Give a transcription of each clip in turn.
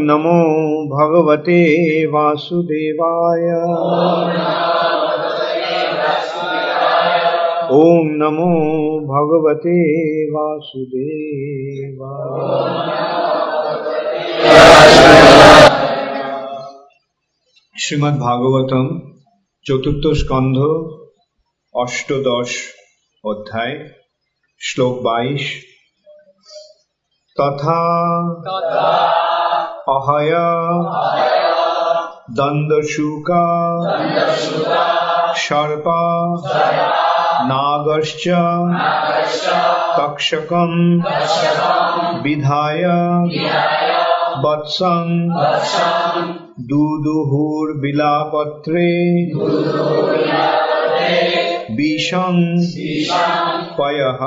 नमो भगवते वासुदेवाय। ओम नमो भगवते वासुदेवाय। श्रीमद् भागवतम चतुर्थ स्कंध अष्टदश अध्याय श्लोक 22। तथा अहय दंदशूका सर्पा नागश्च तक्षकं विधाय वत्सं दुदुहुर्बिलापत्रे विषं पयः।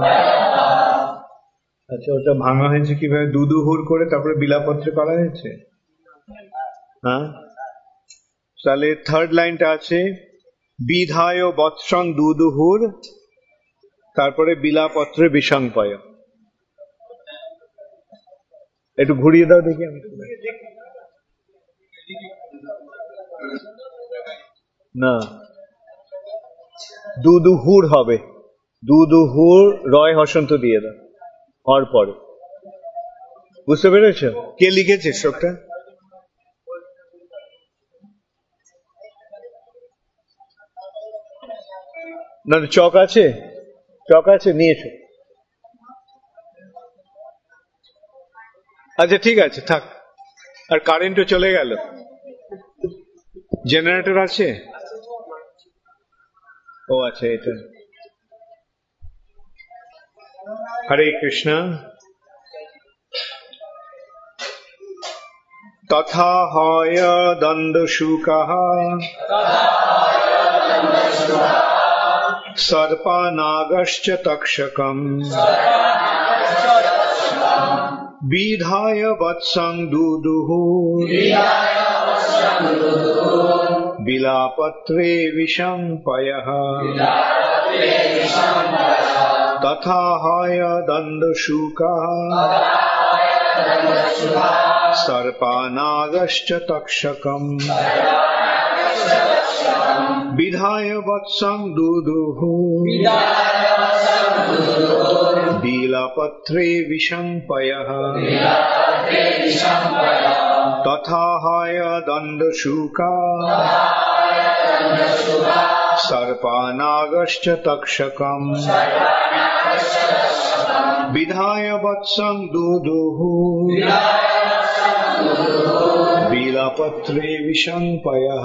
আচ্ছা, ওটা ভাঙা হয়েছে কিভাবে? দুদুহুর করে তারপরে বিলাপত্রে করা হয়েছে। হ্যাঁ, তাহলে থার্ড লাইনটা আছে বিধায় বৎসং দুদুহুর, তারপরে বিলাপত্রে বিষংপয়। একটু ঘুরিয়ে দাও দেখি আমি। না, দুদুহুর হবে, দুদুহুর রয় হসন্ত দিয়ে দাও হওয়ার পরে। বুঝতে পেরেছ কে লিখেছে শ্লোকটা? না, চক আছে, চক আছে, নিয়েছো? আচ্ছা ঠিক আছে, থাক। আর কারেন্টও চলে গেল, জেনারেটর আছে? ও আচ্ছা, এটা। হরে কৃষ্ণ। তথা হয় দন্দশুকঃ सर्पा नागश्च तक्षकम् विधाय वत्सं दुदुः बिलापत्रे विषं पयः। तथा हाय दंदशूकः सर्पा नागश्च तक्षकम् विधाय वत्सं दुदुः बिलापत्रे विषं पयः। तथा हाय दंदशूकः सर्पा नागश्च तक्षकम् विधाय वत्सं दुदुः बिलापत्रे विषं पयः।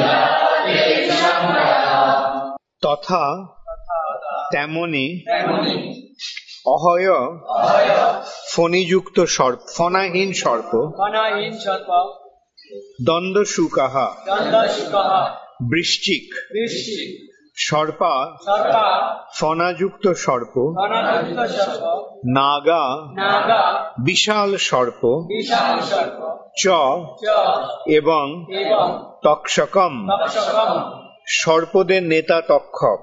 তথা তেমনি অহয় ফণিযুক্ত সর্প, ফণাহীন সর্প, দন্দশুকঃ বৃশ্চিক, সর্পা ফণাযুক্ত সর্প, নাগা বিশাল সর্প, চ এবং তক্ষকম সর্পদের নেতা তক্ষক,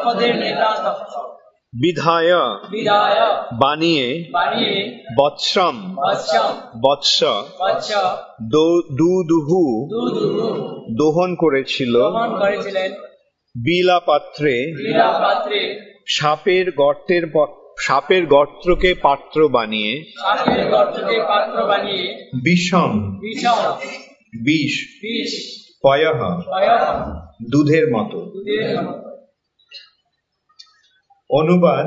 বিধায় বানিয়ে, বৎসম বৎস দুদুহু দোহন করেছিল, বিলাপাত্রে সাপের গর্তকে পাত্র বানিয়ে, বিষম বিষ, পয়ঃ দুধের মতো। অনুবাদ: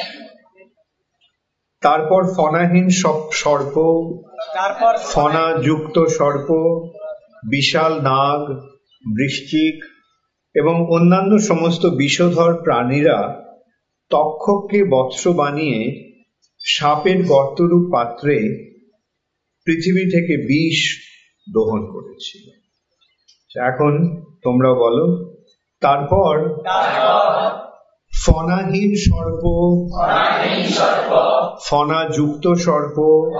তারপর ফণাহীন সর্প, ফণাযুক্ত সর্প, বিশাল নাগ, বৃশ্চিক এবং অন্যান্য সমস্ত বিষধর প্রাণীরা তক্ষককে বৎস বানিয়ে সাপের গর্তরূপ পাত্রে পৃথিবী থেকে বিষ দোহন করেছিল। এখন তোমরা বলো, তারপর ফণাহীন সর্প, ফণাযুক্ত সর্প,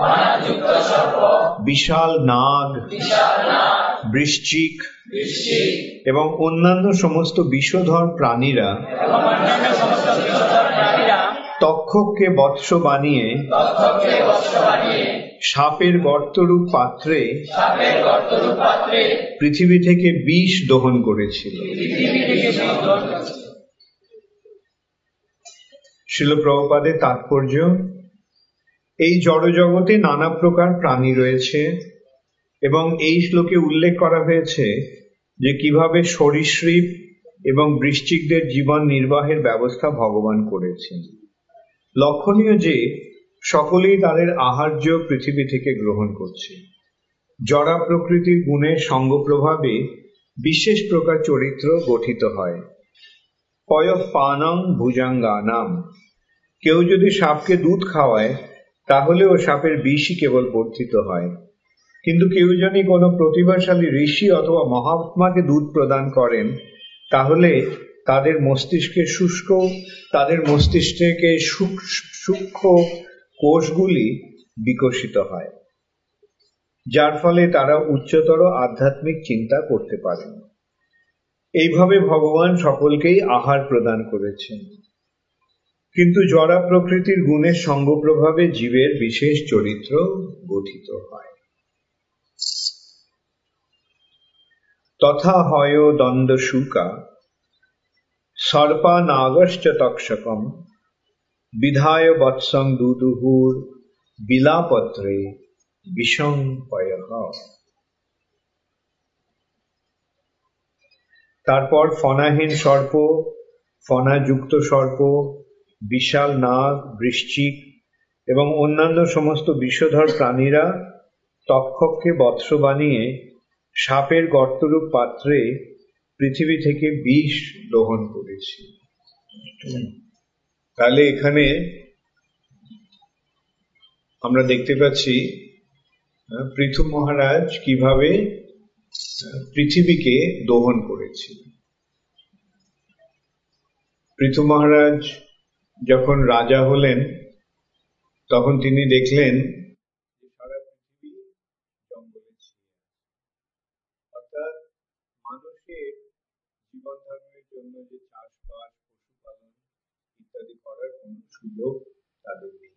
বিশাল নাগ, বৃশ্চিক এবং অন্যান্য সমস্ত বিষধর প্রাণীরা তক্ষককে বৎস বানিয়ে সাপের গর্তরূপ পাত্রে পৃথিবী থেকে বিষ দহন করেছিল। শিল প্রভুপাদের তাৎপর্য, এই জড়জগতে নানা প্রকার প্রাণী রয়েছে এবং এই শ্লোকে উল্লেখ করা হয়েছে যে কিভাবে সরীসৃপ এবং বৃশ্চিকদের জীবন নির্বাহের ব্যবস্থা ভগবান করেছেন। লক্ষণীয় যে সকলেই তাদের আহার্য পৃথিবী থেকে গ্রহণ করছে। জড়া প্রকৃতির গুণের সঙ্গ প্রভাবে বিশেষ প্রকার চরিত্র গঠিত হয়। পয়ঃপানং ভুজাঙ্গানাম, কেউ যদি সাপকে দুধ খাওয়ায় তাহলেও সাপের বিষই কেবল বর্ধিত হয়, কিন্তু কেউ যদি কোনো প্রতিভাশালী ঋষি অথবা মহাত্মাকে দুধ প্রদান করেন তাহলে তাদের মস্তিষ্কে সূক্ষ্ম কোষগুলি বিকশিত হয়, যার ফলে তারা উচ্চতর আধ্যাত্মিক চিন্তা করতে পারেন। এইভাবে ভগবান সকলকেই আহার প্রদান করেছেন, কিন্তু জড়া প্রকৃতির গুণের সঙ্গ প্রভাবে জীবের বিশেষ চরিত্র গঠিত হয়। তথা হয় দ্বন্দ্ব শুকা সর্পা নাগশ্চ তক্ষকম বিধায় বৎসং দুদুহুর বিলাপত্রে বিষং পয়ঃ। তারপর ফণাহীন সর্প, ফণাযুক্ত সর্প, বিশাল নাগ, বৃশ্চিক এবং অন্যান্য সমস্ত বিষধর প্রাণীরা তক্ষককে বৎস বানিয়ে সাপের গর্তরূপ পাত্রে পৃথিবী থেকে বিষ দহন করেছে। তাহলে এখানে আমরা দেখতে পাচ্ছি পৃথু মহারাজ কিভাবে পৃথিবীকে দহন করেছিল। পৃথু মহারাজ যখন রাজা হলেন তখন তিনি দেখলেন সারা পৃথিবী জঙ্গলে ছিল, অর্থাৎ মানুষের জীবন ধারণের জন্য যে চাষবাস, পশুপালন ইত্যাদি করার কোন সুযোগ তাদের নেই।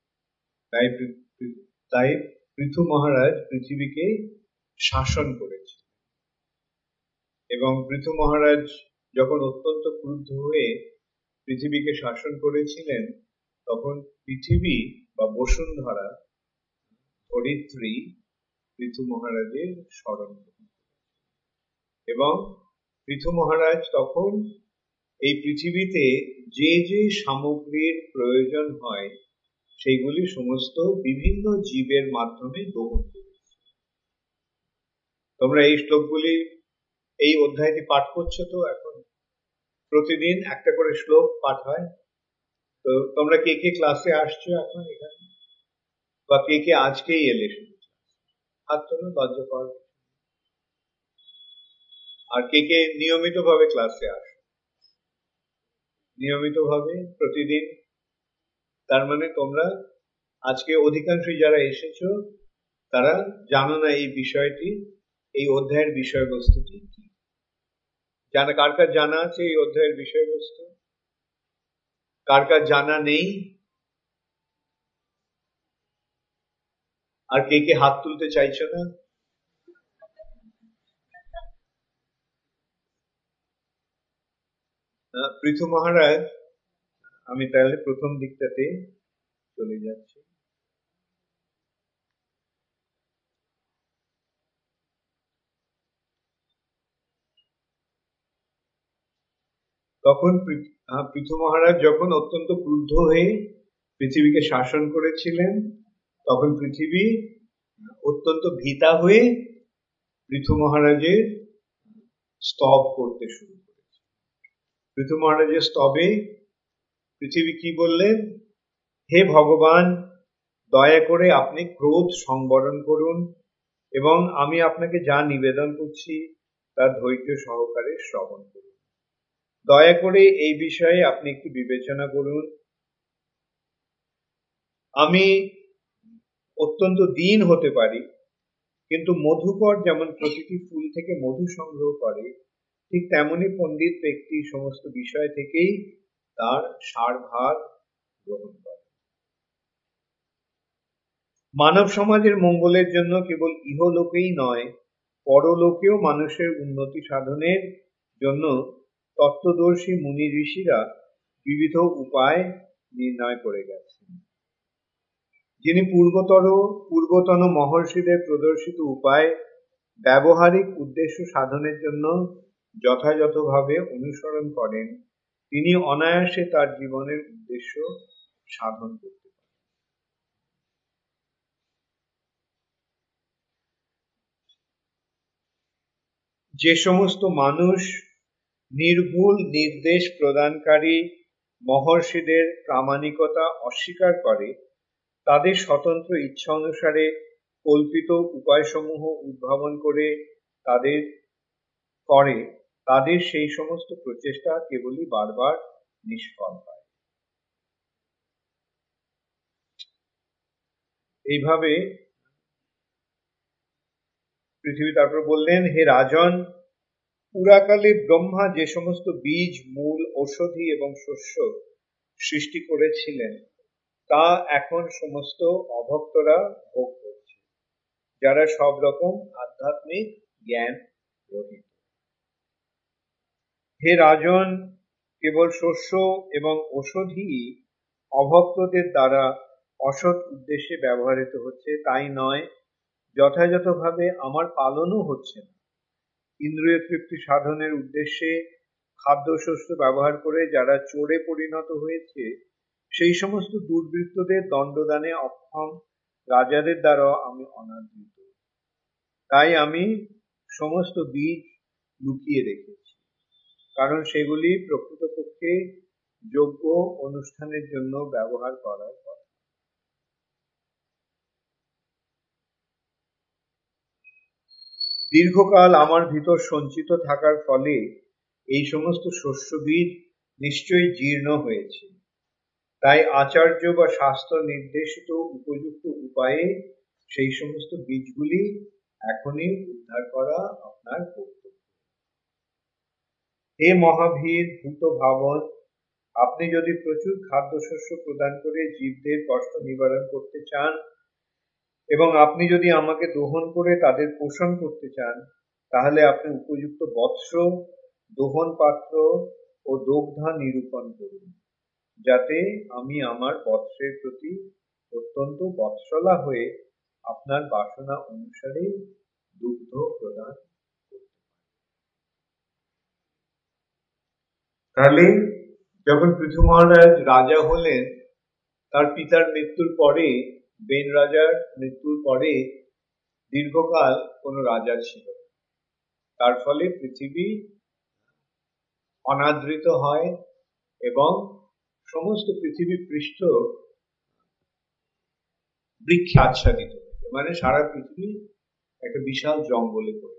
তাই পৃথু মহারাজ পৃথিবীকে শাসন করেছেন, এবং পৃথু মহারাজ যখন অত্যন্ত ক্রুদ্ধ হয়ে পৃথিবীকে শাসন করেছিলেন তখন পৃথিবী বা বসুন্ধরা, ধরিত্রী পৃথু মহারাজের স্মরণ করেন, এবং পৃথু মহারাজ তখন এই পৃথিবীতে যে যে সামগ্রীর প্রয়োজন হয় সেইগুলি সমস্ত বিভিন্ন জীবের মাধ্যমে দহন করেছে। তোমরা এই শ্লোকগুলি, এই অধ্যায়টি পাঠ করছো তো, এখন প্রতিদিন একটা করে শ্লোক পাঠ হয়। তো তোমরা কে কে ক্লাসে আসছো এখন এখানে, বা কে কে আজকেই এলে? হাত তোলো, লজ্জা পাওয়ার। আর কে কে নিয়মিত ভাবে ক্লাসে আসো? নিয়মিত ভাবে প্রতিদিন, তার মানে তোমরা আজকে অধিকাংশই যারা এসেছো তারা জানো না এই বিষয়টি, এই অধ্যায়ের বিষয়বস্তুটি কি। জানা কার কার জানা আছে এই অধ্যায়ের বিষয়বস্তু? কার কার জানা নেই? আর কে কে হাত তুলতে চাইছো না? পৃথু মহারাজ, আমি তাহলে প্রথম দিকটাতে চলে যাচ্ছি। তখন পৃথু মহারাজ যখন অত্যন্ত ক্রুদ্ধ হয়ে পৃথিবীকে শাসন করেছিলেন তখন পৃথিবী অত্যন্ত ভীতা হয়ে পৃথু মহারাজের স্তব করতে শুরু করেছে। পৃথু মহারাজের স্তবে পৃথিবী কি বললেন? হে ভগবান, দয়া করে আপনি ক্রোধ সংবরণ করুন এবং আমি আপনাকে যা নিবেদন করছি তা ধৈর্য সহকারে শ্রবণ করুন। দয়া করে এই বিষয়ে আপনি একটু বিবেচনা করুন। আমি অত্যন্ত দীন হতে পারি, কিন্তু মধুকর যেমন প্রতিটি ফুল থেকে মধু সংগ্রহ করে, ঠিক তেমনি পণ্ডিত ব্যক্তি সমস্ত বিষয় থেকেই তার সারভাগ গ্রহণ করে। মানব সমাজের মঙ্গলের জন্য কেবল ইহলোকেই নয়, পরলোকেও মানুষের উন্নতি সাধনের জন্য তত্ত্বদর্শী মুনি ঋষিরা বিবিধ উপায় নির্ণয় করে গেছেন। যিনি পূর্বতন মহর্ষিদের প্রদর্শিত উপায় ব্যবহারিক উদ্দেশ্য সাধনের জন্য যথাযথভাবে অনুসরণ করেন, তিনি অনায়াসে তার জীবনের উদ্দেশ্য সাধন করতে পারেন। যে সমস্ত মানুষ নির্ভুল নির্দেশ প্রদানকারী মহর্ষিদের প্রামাণিকতা অস্বীকার করে, তাদের স্বতন্ত্র ইচ্ছা অনুসারে কল্পিত উপায়সমূহ উদ্ভাবন করে তাদের সেই সমস্ত প্রচেষ্টা কেবলই বারবার নিষ্ফল হয়। এইভাবে পৃথিবী তারপর বললেন, হে রাজন, পুরাকালে ব্রহ্মা যে সমস্ত বীজ, মূল, ঔষধি এবং শস্য সৃষ্টি করেছিলেন, তা এখন সমস্ত অভক্তরা ভোগ করছে, যারা সব রকম আধ্যাত্মিক জ্ঞান রহিত। হে রাজন, কেবল শস্য এবং ঔষধি অভক্তদের দ্বারা অসৎ উদ্দেশ্যে ব্যবহৃত হচ্ছে তাই নয়, যথাযথভাবে আমার পালনও হচ্ছে না। ইন্দ্রিয় তৃপ্তি সাধনের উদ্দেশ্যে খাদ্যশস্য ব্যবহার করে যারা চোরে পরিণত হয়েছে, সেই সমস্ত দুর্বৃত্তদের দণ্ডদানে অক্ষম রাজাদের দ্বারাও আমি অনাদৃত। তাই আমি সমস্ত বীজ লুকিয়ে রেখেছি, কারণ সেগুলি প্রকৃতপক্ষে যোগ্য অনুষ্ঠানের জন্য ব্যবহার করার কথা। দীর্ঘকাল আমার ভিতর সঞ্চিত থাকার ফলে এই সমস্ত শস্য বীজ নিশ্চয়ই জীর্ণ হয়েছে। তাই আচার্য বা শাস্ত্র নির্দেশিত উপযুক্ত উপায়ে সেই সমস্ত বীজগুলি এখনই উদ্ধার করা আপনার কর্তব্য। হে মহাবীর ভূত ভাবন, আপনি যদি প্রচুর খাদ্যশস্য প্রদান করে জীবদের কষ্ট নিবারণ করতে চান এবং আপনি যদি আমাকে দোহন করে তাদের পোষণ করতে চান, তাহলে আপনি উপযুক্ত বৎস, দোহন পাত্র ও দগ্ধা নিরূপণ করুন, যাতে আমি আমার বৎসের প্রতি অত্যন্ত বৎসলা হয়ে আপনার বাসনা অনুসারে দুগ্ধ প্রদান করতে পারি। তাহলে যখন পৃথু মহারাজ রাজা হলেন, তার পিতার মৃত্যুর পরে, বেন রাজার মৃত্যুর পরে দীর্ঘকাল কোনো রাজা ছিল। তার ফলে পৃথিবী অনাদৃত হয় এবং সমস্ত পৃথিবী পৃষ্ঠ বৃক্ষে আচ্ছাদিত, মানে সারা পৃথিবী একটা বিশাল জঙ্গলে পড়ে।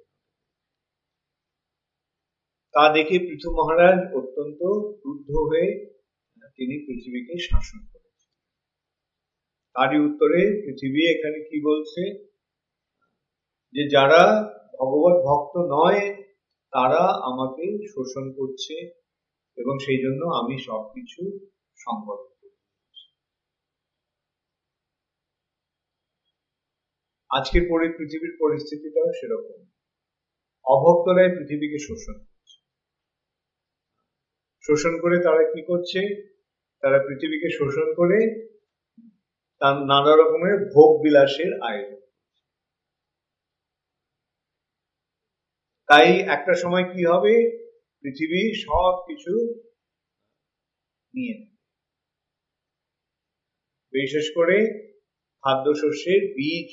তা দেখে পৃথু মহারাজ অত্যন্ত ক্রুদ্ধ হয়ে তিনি পৃথিবীকে শাসন করেছেন। তারই উত্তরে পৃথিবী এখানে কি বলছে, যে যারা ভগবত ভক্ত নয় তারা আমাকে শোষণ করছে এবং সেই জন্য আমি সবকিছু সংবরণ করছি। আজকের পৃথিবীর পরিস্থিতিটাও সেরকম, অভক্তরাই পৃথিবীকে শোষণ করছে। শোষণ করে তারা কি করছে, তারা পৃথিবীকে শোষণ করে তার নানা রকমের ভোগ বিলাসের আয়োজন। তাই একটা সময় কি হবে, পৃথিবী সব কিছু নিয়ে নেবে, বিশেষ করে খাদ্যশস্যের বীজ,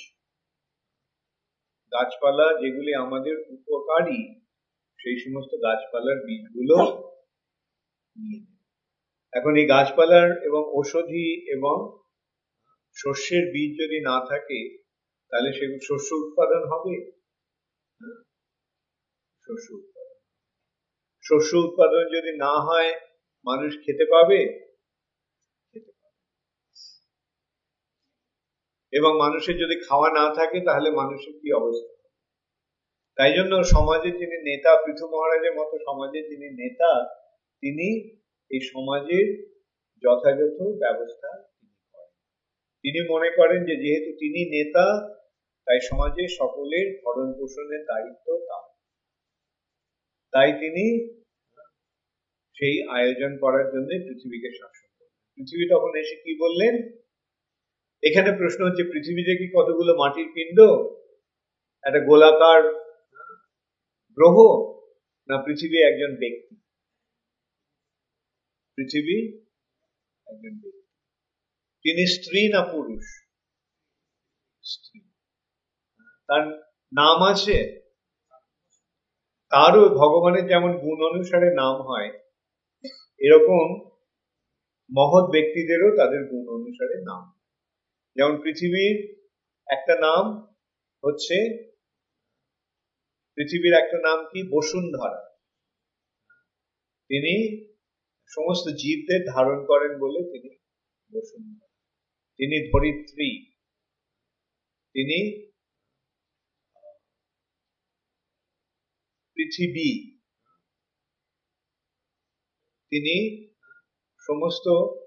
গাছপালা যেগুলি আমাদের উপকারী, সেই সমস্ত গাছপালার বীজগুলো নিয়ে নেবে। এখন এই গাছপালার এবং ঔষধি এবং শস্যের বীজ যদি না থাকে, তাহলে সেগুলো শস্য উৎপাদন হবে। শস্য উৎপাদন যদি না হয়, মানুষ খেতে পাবে, এবং মানুষের যদি খাওয়া না থাকে তাহলে মানুষের কি অবস্থা। তাই জন্য সমাজের যিনি নেতা, পৃথু মহারাজের মতো সমাজের যিনি নেতা, তিনি এই সমাজের যথাযথ ব্যবস্থা তিনি করেন। তিনি মনে করেন যে যেহেতু তিনি নেতা, তাই সমাজে সকলের ভরণ পোষণের দায়িত্ব তার, তাই তিনি সেই আয়োজন করার জন্য পৃথিবীকে শাসন করেন। পৃথিবী তখন এসে কি বললেন? এখানে প্রশ্ন হচ্ছে, পৃথিবীতে কি কতগুলো মাটির পিণ্ড, একটা গোলাকার গ্রহ, না পৃথিবী একজন ব্যক্তি? পৃথিবী একজন ব্যক্তি। তিনি স্ত্রী না পুরুষ? স্ত্রী। তার নাম আছে? তারও ভগবানের যেমন গুণ অনুসারে নাম হয়, এরকম মহৎ ব্যক্তিদেরও তাদের গুণ অনুসারে নাম। যেমন পৃথিবীর একটা নাম হচ্ছে, পৃথিবীর একটা নাম কি? বসুন্ধরা। তিনি সমস্ত জীবদের ধারণ করেন বলে তিনি বসুন্ধরা। তিনি ধরিত্রী, তিনি পৃথিবী, তিনি সমস্ত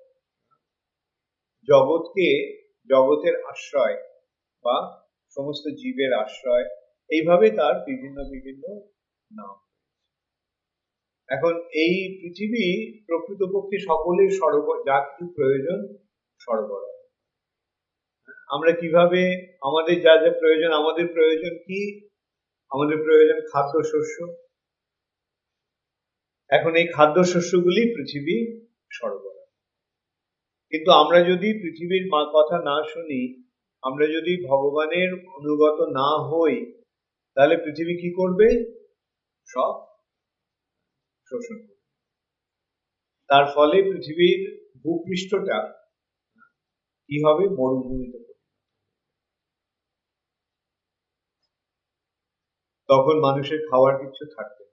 জগৎকে, জগতের আশ্রয় বা সমস্ত জীবের আশ্রয়, এইভাবে তার বিভিন্ন বিভিন্ন নাম। এখন এই পৃথিবী প্রকৃতপক্ষে সকলের যা কিছু প্রয়োজন সরবরাহ। আমরা কিভাবে আমাদের যা যা প্রয়োজন, আমাদের প্রয়োজন কি? আমাদের প্রয়োজন খাদ্যশস্য। এখন এই খাদ্যশস্যগুলি পৃথিবী সরবরাহ। কিন্তু আমরা যদি পৃথিবীর কথা না শুনি, আমরা যদি ভগবানের অনুগত না হই, তাহলে পৃথিবী কি করবে? সব শোষণ করবে। তার ফলে পৃথিবীর ভূপৃষ্ঠটা কি হবে? মরুভূমিতে। তখন মানুষের খাওয়ার কিছু থাকবে।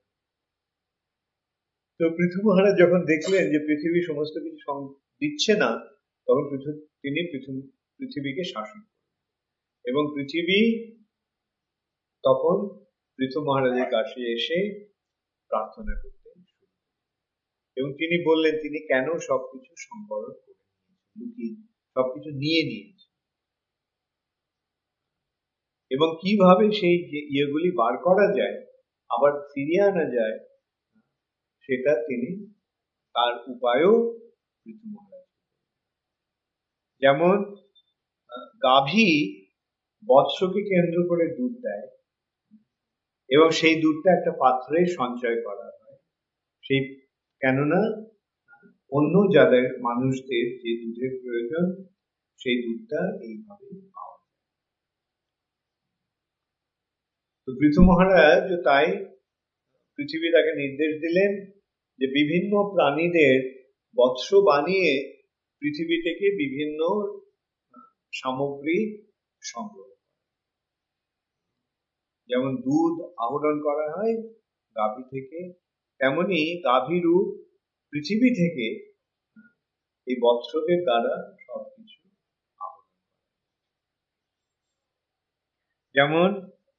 তো পৃথু মহারাজ যখন দেখলেন যে পৃথিবী সমস্ত কিছু দিচ্ছে না, তখন তিনি পৃথিবীকে শাসন করেন। এবং পৃথিবী তখন পৃথু মহারাজের কাছে এসে প্রার্থনা করতেন, এবং তিনি বললেন তিনি কেন সবকিছু সংবরণ করে লুকিয়ে সবকিছু নিয়ে নিয়েছে, এবং কিভাবে সেই ইয়েগুলি বার করা যায়, আবার ফিরিয়ে আনা যায়, সেটা তিনি তার উপায়ও পৃথু মহারাজ। যেমন গাভী বৎসকে কেন্দ্র করে দুধ দেয়, এবং সেই দুধটা একটা পাত্রে সঞ্চয় করা হয়, সেই কেননা অন্য যাদের মানুষদের যে দুধের প্রয়োজন, সেই দুধটা এইভাবে পাওয়া যায়। তো পৃথু মহারাজ তাই পৃথিবী তাকে নির্দেশ দিলেন যে বিভিন্ন প্রাণীদের বৎস বানিয়ে পৃথিবী থেকে বিভিন্ন সামগ্রী সংগ্রহ, যেমন দুধ আহরণ করা হয় গাভী থেকে, তেমনি গাভীরূপ পৃথিবী থেকে এই বৎসদের দ্বারা সবকিছু আহরণ করা। যেমন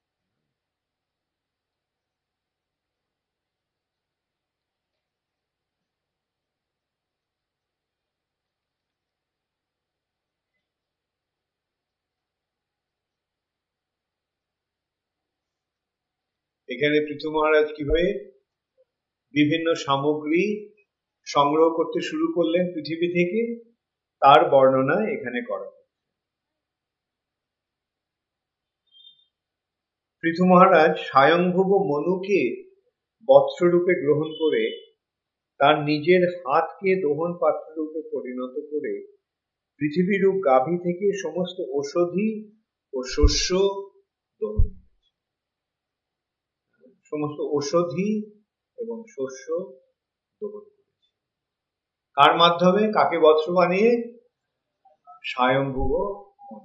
এখানে পৃথু মহারাজ কিভাবে বিভিন্ন সামগ্রী সংগ্রহ করতে শুরু করলেন পৃথিবী থেকে, তার বর্ণনা এখানে করা। পৃথু মহারাজ স্বয়ংভুব মনুকে বৎসরূপে গ্রহণ করে তার নিজের হাতকে দোহন পাত্র রূপে পরিণত করে পৃথিবীরূপ গাভী থেকে সমস্ত ঔষধি ও শস্য দোহন, সমস্ত ঔষধি এবং শস্য দোহন করেছে। কার মাধ্যমে? কাকে বৎস বানিয়ে? স্বয়ংভুব মনু।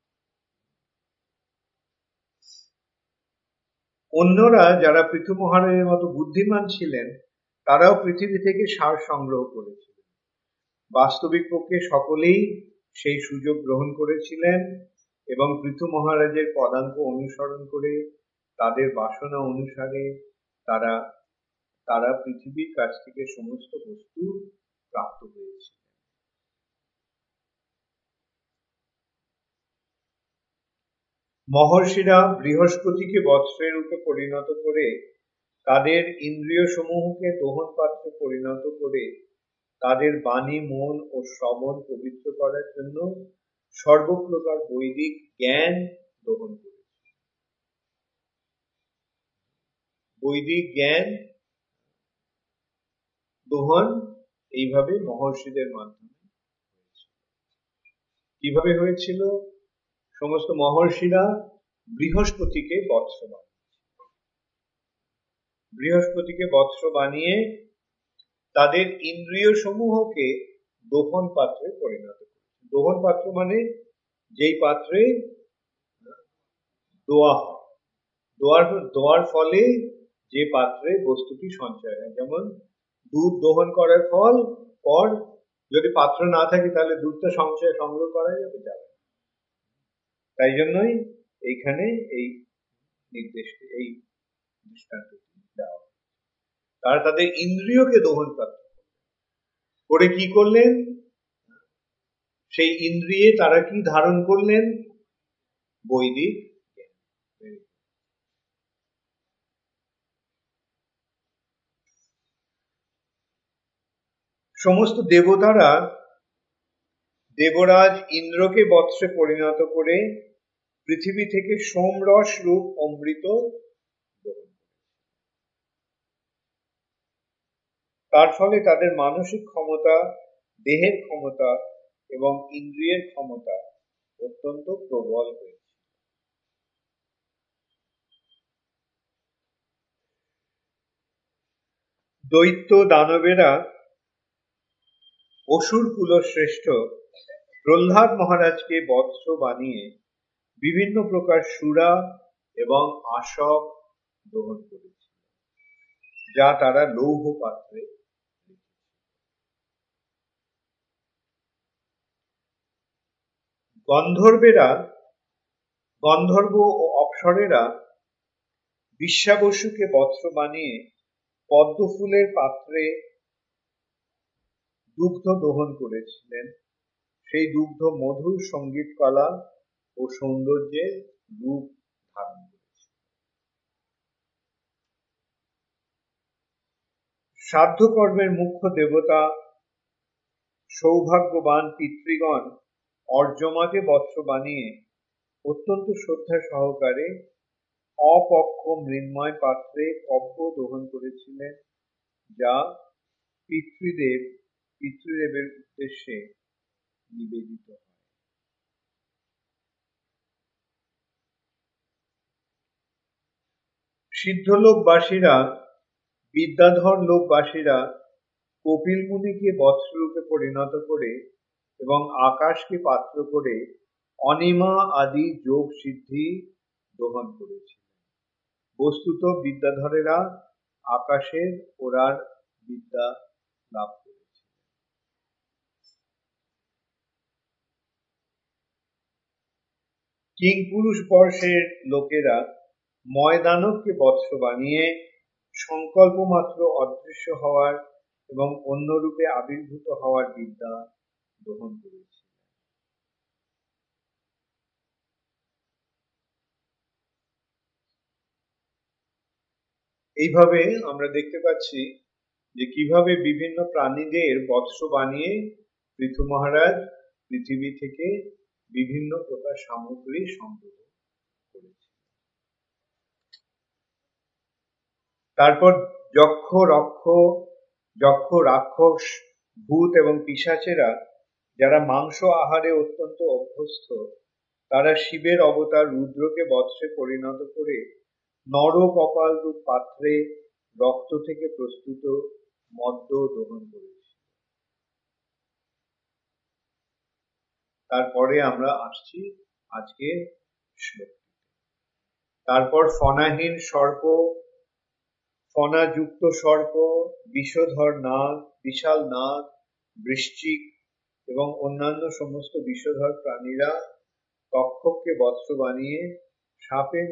অন্যরা যারা পৃথু মহারাজের মতো বুদ্ধিমান ছিলেন, তারাও পৃথিবী থেকে সার সংগ্রহ করেছিলেন। বাস্তবিক পক্ষে সকলেই সেই সুযোগ গ্রহণ করেছিলেন, এবং পৃথু মহারাজের পদাঙ্ক অনুসরণ করে তাদের বাসনা অনুসারে তারা পৃথিবীর কাছ থেকে সমস্ত বস্তু প্রাপ্ত হয়েছিল। মহর্ষিরা বৃহস্পতিকে বৎসের রূপে পরিণত করে তাদের ইন্দ্রিয় সমূহকে দোহন পাত্রে পরিণত করে তাদের বাণী, মন ও শ্রবণ পবিত্র করার জন্য সর্বপ্রকার বৈদিক জ্ঞান দোহন করে। বৈদিক জ্ঞান দোহন এইভাবে মহর্ষিদের মাধ্যমে কিভাবে হয়েছিল? সমস্ত মহর্ষিরা বৃহস্পতিকে বৎস বানিয়ে তাদের ইন্দ্রিয় সমূহকে দোহন পাত্রে পরিণত করে। দোহন পাত্র মানে যেই পাত্রে দোয়া হয়, দোয়ার ফলে যে পাত্রে বস্তুটি সঞ্চয় হয়। যেমন দুধ দোহন করার পর যদি পাত্র না থাকে তাহলে দুধটা সংগ্রহ করা যাবে। তাই জন্যই এইখানে এই নির্দেশটি, এই দৃষ্টান্তটি দেওয়া। তারা তাদের ইন্দ্রিয়কে দোহন করে কি করলেন? সেই ইন্দ্রিয়ে তারা কি ধারণ করলেন? বৈদিক জ্ঞান। সমস্ত দেবতারা দেবরাজ ইন্দ্রকে বৎসে পরিণত করে পৃথিবী থেকে সোমরস রূপ অমৃত গ্রহণ করে। তার ফলে তাদের মানসিক ক্ষমতা, দেহের ক্ষমতা এবং ইন্দ্রিয়ের ক্ষমতা অত্যন্ত প্রবল হয়েছে। দৈত্য দানবেরা অসুর কুলশ্রেষ্ঠ প্রহ্লাদ মহারাজকে বৎস বানিয়ে বিভিন্ন প্রকার সুরা এবং আসব গ্রহণ করেছে, যা তারা লৌহ পাত্রে। গন্ধর্ব ও অপ্সরেরা বিশ্বাবসুকে বৎস বানিয়ে পদ্ম ফুলের পাত্রে দুগ্ধ দোহন করেছিলেন। সেই দুগ্ধ মধুর সঙ্গীত কলা ও সৌন্দর্যের রূপ ধারণ করেছে। শ্রাদ্ধ কর্মের মুখ্য দেবতা সৌভাগ্যবান পিতৃগণ অর্যমাকে বৎস বানিয়ে অত্যন্ত শ্রদ্ধা সহকারে অপক্ষ মৃন্ময় পাত্রে কব্য দোহন করেছিলেন, যা পিতৃদেবের উদ্দেশ্যে নিবেদিত হয়। সিদ্ধলোকবাসীরা, বিদ্যাধর লোকবাসীরা কপিল মুনিকে বৎসরূপে পরিণত করে এবং আকাশকে পাত্র করে অনিমা আদি যোগ সিদ্ধি দোহন করেছে। বস্তুত বিদ্যাধরেরা আকাশের ওড়ার বিদ্যা লাভ করেছে। কিংপুরুষ বর্ষের লোকেরা ময়দানবকে বৎস বানিয়ে সংকল্প মাত্র অদৃশ্য হওয়ার এবং অন্য রূপে আবির্ভূত হওয়ার বিদ্যা গ্রহণ করেছে। এইভাবে আমরা দেখতে পাচ্ছি যে কিভাবে বিভিন্ন প্রাণীদের বৎস বানিয়ে পৃথু মহারাজ পৃথিবী থেকে বিভিন্ন প্রকার সামগ্রী সংগ্রহ করেছে। তারপর যক্ষ, রাক্ষস, ভূত এবং পিশাচেরা, যারা মাংস আহারে অত্যন্ত অভ্যস্ত, তারা শিবের অবতার রুদ্রকে বৎসে পরিণত করে নর কপাল রূপ পাত্রে রক্ত থেকে প্রস্তুত মদ্য দোহন করেছে। তারপরে আমরা আসছি আজকে শ্লোক। তারপর ফণাহীন সর্প, ফণাযুক্ত সর্প, বিষধর নাগ, বিশাল নাগ, বৃশ্চিক এবং অন্যান্য সমস্ত বিষধর প্রাণীরা তক্ষককে বৎস বানিয়ে সাপের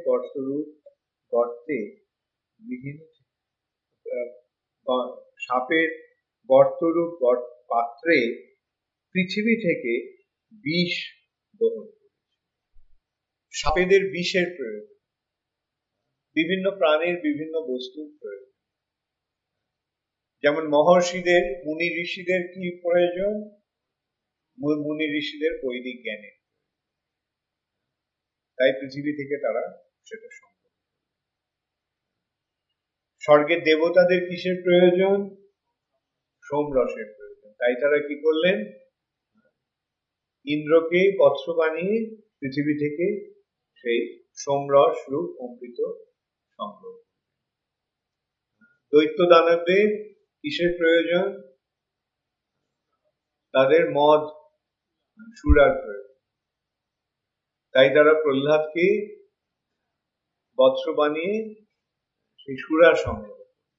গর্তরূপ পাত্রে পৃথিবী থেকে বিষ দোহন করেছে। সাপেদের বিষের প্রয়োজন, বিভিন্ন প্রাণীর বিভিন্ন বস্তুর প্রয়োজন। যেমন মহর্ষিদের, মুনি ঋষিদের কি প্রয়োজন? মুনি ঋষিদের বৈদিক জ্ঞানের, তাই পৃথিবী থেকে তারা সেটা সম্ভব। স্বর্গের দেবতাদের কিসের প্রয়োজন? সোমরসের প্রয়োজন, তাই তারা কি করলেন? ইন্দ্রকে বৎস বানিয়ে পৃথিবী থেকে সেই সোমরস রূপ অমৃত সংগ্রহ। দৈত্য দানবদের কিসের প্রয়োজন? তাদের মদ সুরার প্রয়োজন, তাই তারা প্রহ্লাদকে বৎস বানিয়ে সেই সুরা সংগ্রহ।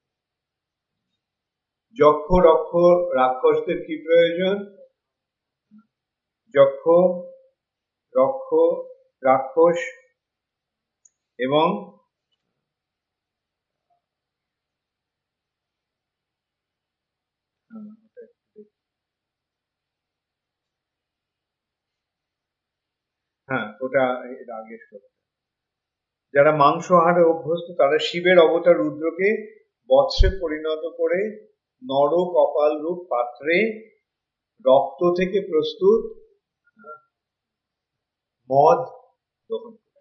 যক্ষ রক্ষ রাক্ষসদের কি প্রয়োজন? যক্ষ রক্ষ রাক্ষস এবং ওটা আগে যারা মাংস আহারে অভ্যস্ত তারা শিবের অবতার রুদ্রকে বৎসে পরিণত করে নর কপাল রূপ পাত্রে রক্ত থেকে প্রস্তুত মদ গ্রহণ করে।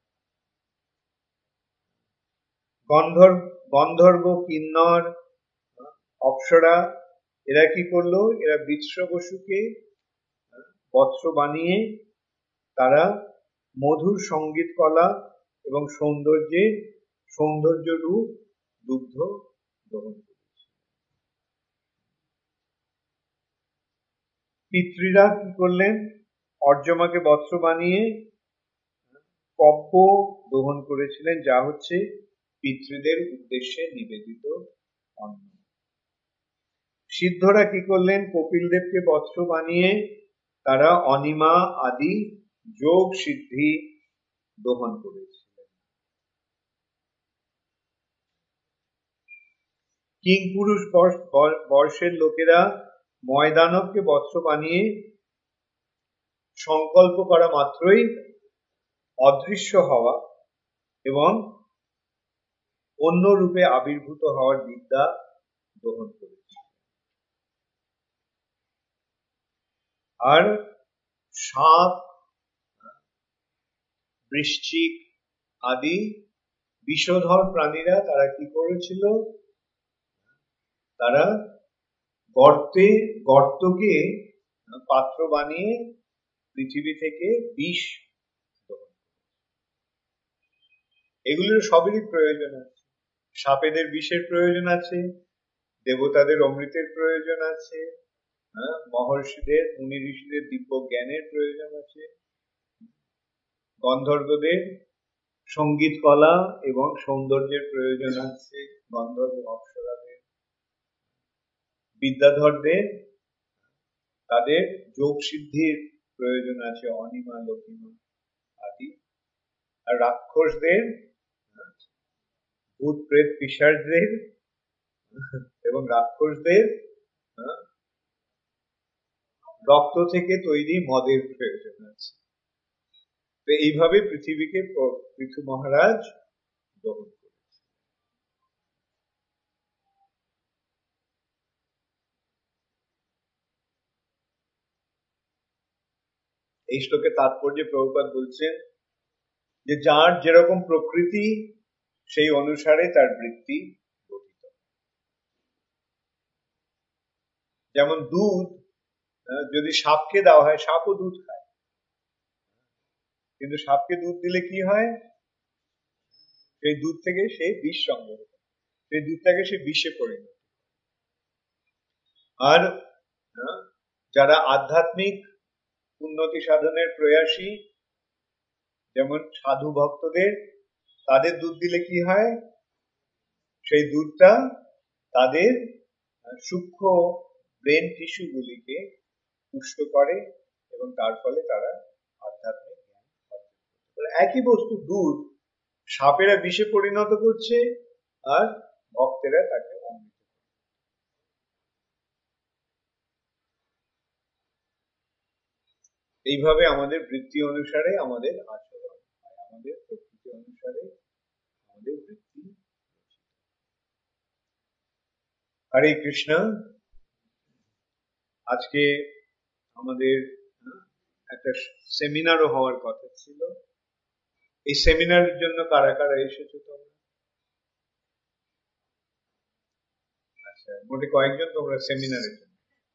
গন্ধর্ব কিন্নর অপ্সরা এরা কি করলো? এরা বৃত্র বসুকে বৎস বানিয়ে তারা মধুর সঙ্গীত কলা এবং সৌন্দর্য রূপ দুগ্ধ গ্রহণ করেছে। পিতৃরা কি করলেন? অর্যমাকে বৎস বানিয়ে কপ্প গ্রহণ করেছিলেন, যা হচ্ছে পিতৃদের উদ্দেশ্যে নিবেদিত অন্ন। সিদ্ধরা কি করলেন? কপিল দেবকে বৎস বানিয়ে তারা অনিমা আদি যোগ সিদ্ধি গ্রহণ করেছিলেন। কিংপুরুষ বর্ষের লোকেরা ময়দানবকে বৎস বানিয়ে সংকল্প করা মাত্রই অদৃশ্য হওয়া এবং অন্য রূপে আবির্ভূত হওয়ার বিদ্যা গ্রহণ করেছে। আর সাপ, বৃশ্চিক আদি বিষধর প্রাণীরা তারা কি করেছিল? তারা গর্তকে পাত্র বানিয়ে পৃথিবী থেকে বিষ, এগুলোর সবেরই প্রয়োজন আছে। সাপেদের বিষের প্রয়োজন আছে, দেবতাদের অমৃতের প্রয়োজন আছে, মহর্ষিদের মুনি ঋষিদের দিব্য জ্ঞানের প্রয়োজন আছে, গন্ধর্বদের সঙ্গীত কলা এবং সৌন্দর্যের প্রয়োজন আছে, গন্ধর্ব অপ্সরাদের, বিদ্যাধরদের তাদের যোগ সিদ্ধির প্রয়োজন আছে, অনিমা লক্ষিমা আদি। আর রাক্ষসদের ভূত প্রেত পিশাচদের এবং রাক্ষসদের রক্ত থেকে তৈরি মদের প্রয়োজন আছে। তো এইভাবে পৃথিবীকে পৃথু মহারাজ গ্রহণ করেছে। এই শ্লোকের তাৎপর্যে প্রভুপাদ বলছেন যে যার যেরকম প্রকৃতি সেই অনুসারে তার বৃত্তি গঠিত। যেমন দুধ যদি সাপকে দেওয়া হয়, সাপও দুধ খায়, কিন্তু সাপকে দুধ দিলে কি হয়? সেই দুধ থেকে সে বিষ সংগ্রহ করে, সেই দুধটাকে সে বিষে পরিণত। আর যারা আধ্যাত্মিক উন্নতি সাধনের প্রয়াসী, যেমন সাধু ভক্তদের, তাদের দুধ দিলে কি হয়? সেই দুধটা তাদের সূক্ষ্ম ব্রেন টিস্যু গুলিকে পুষ্ট করে এবং তার ফলে তারা আধ্যাত্মিক জ্ঞান অর্জন করে। একই বস্তু দুধ সাপেরা বিষে পরিণত করছে আর ভক্তেরা তাকে অমৃত। এইভাবে আমাদের বৃত্তি অনুসারে আমাদের আচরণ। আমাদের প্রকৃতি অনুসারে আমাদের বৃত্তি। হরে কৃষ্ণ। আজকে আমাদের একটা সেমিনারও হওয়ার কথা ছিল। এই সেমিনারের জন্য কারা কারা এসেছো তোমরা? আচ্ছা, মোটে কয়েকজন তোমরা সেমিনারের জন্য।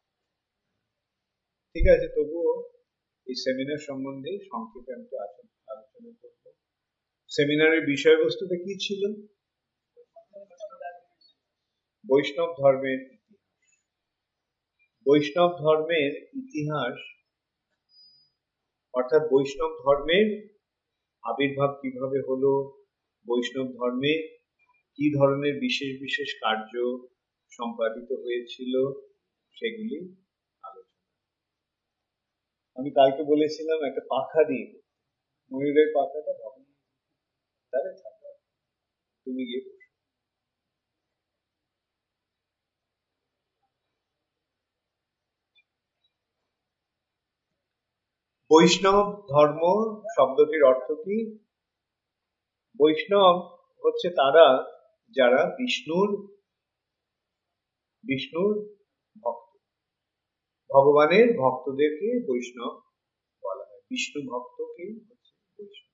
ঠিক আছে, তবুও এই সেমিনার সম্বন্ধে সংক্ষেপে আমি আলোচনা করব। সেমিনারের বিষয়বস্তুটা কি ছিল? বৈষ্ণব ধর্মের ইতিহাস। বৈষ্ণব ধর্মের ইতিহাস অর্থাৎ বৈষ্ণব ধর্মের আবির্ভাব কিভাবে হলো, বৈষ্ণব ধর্মে কি ধরনের বিশেষ বিশেষ কার্য সম্পাদিত হয়েছিল, সেগুলি আলোচনা। আমি কালকে বলেছিলাম একটা পাখা দিয়ে, ময়ূরের পাখাটা ভগ্ন, তাহলে থাকবে, তুমি গিয়ে বসো। বৈষ্ণব ধর্ম শব্দটির অর্থ কি? বৈষ্ণব হচ্ছে তারা যারা বিষ্ণুর ভক্ত, ভগবানের ভক্তদেরকে বৈষ্ণব বলা হয়। বিষ্ণু ভক্তকে হচ্ছে বৈষ্ণব।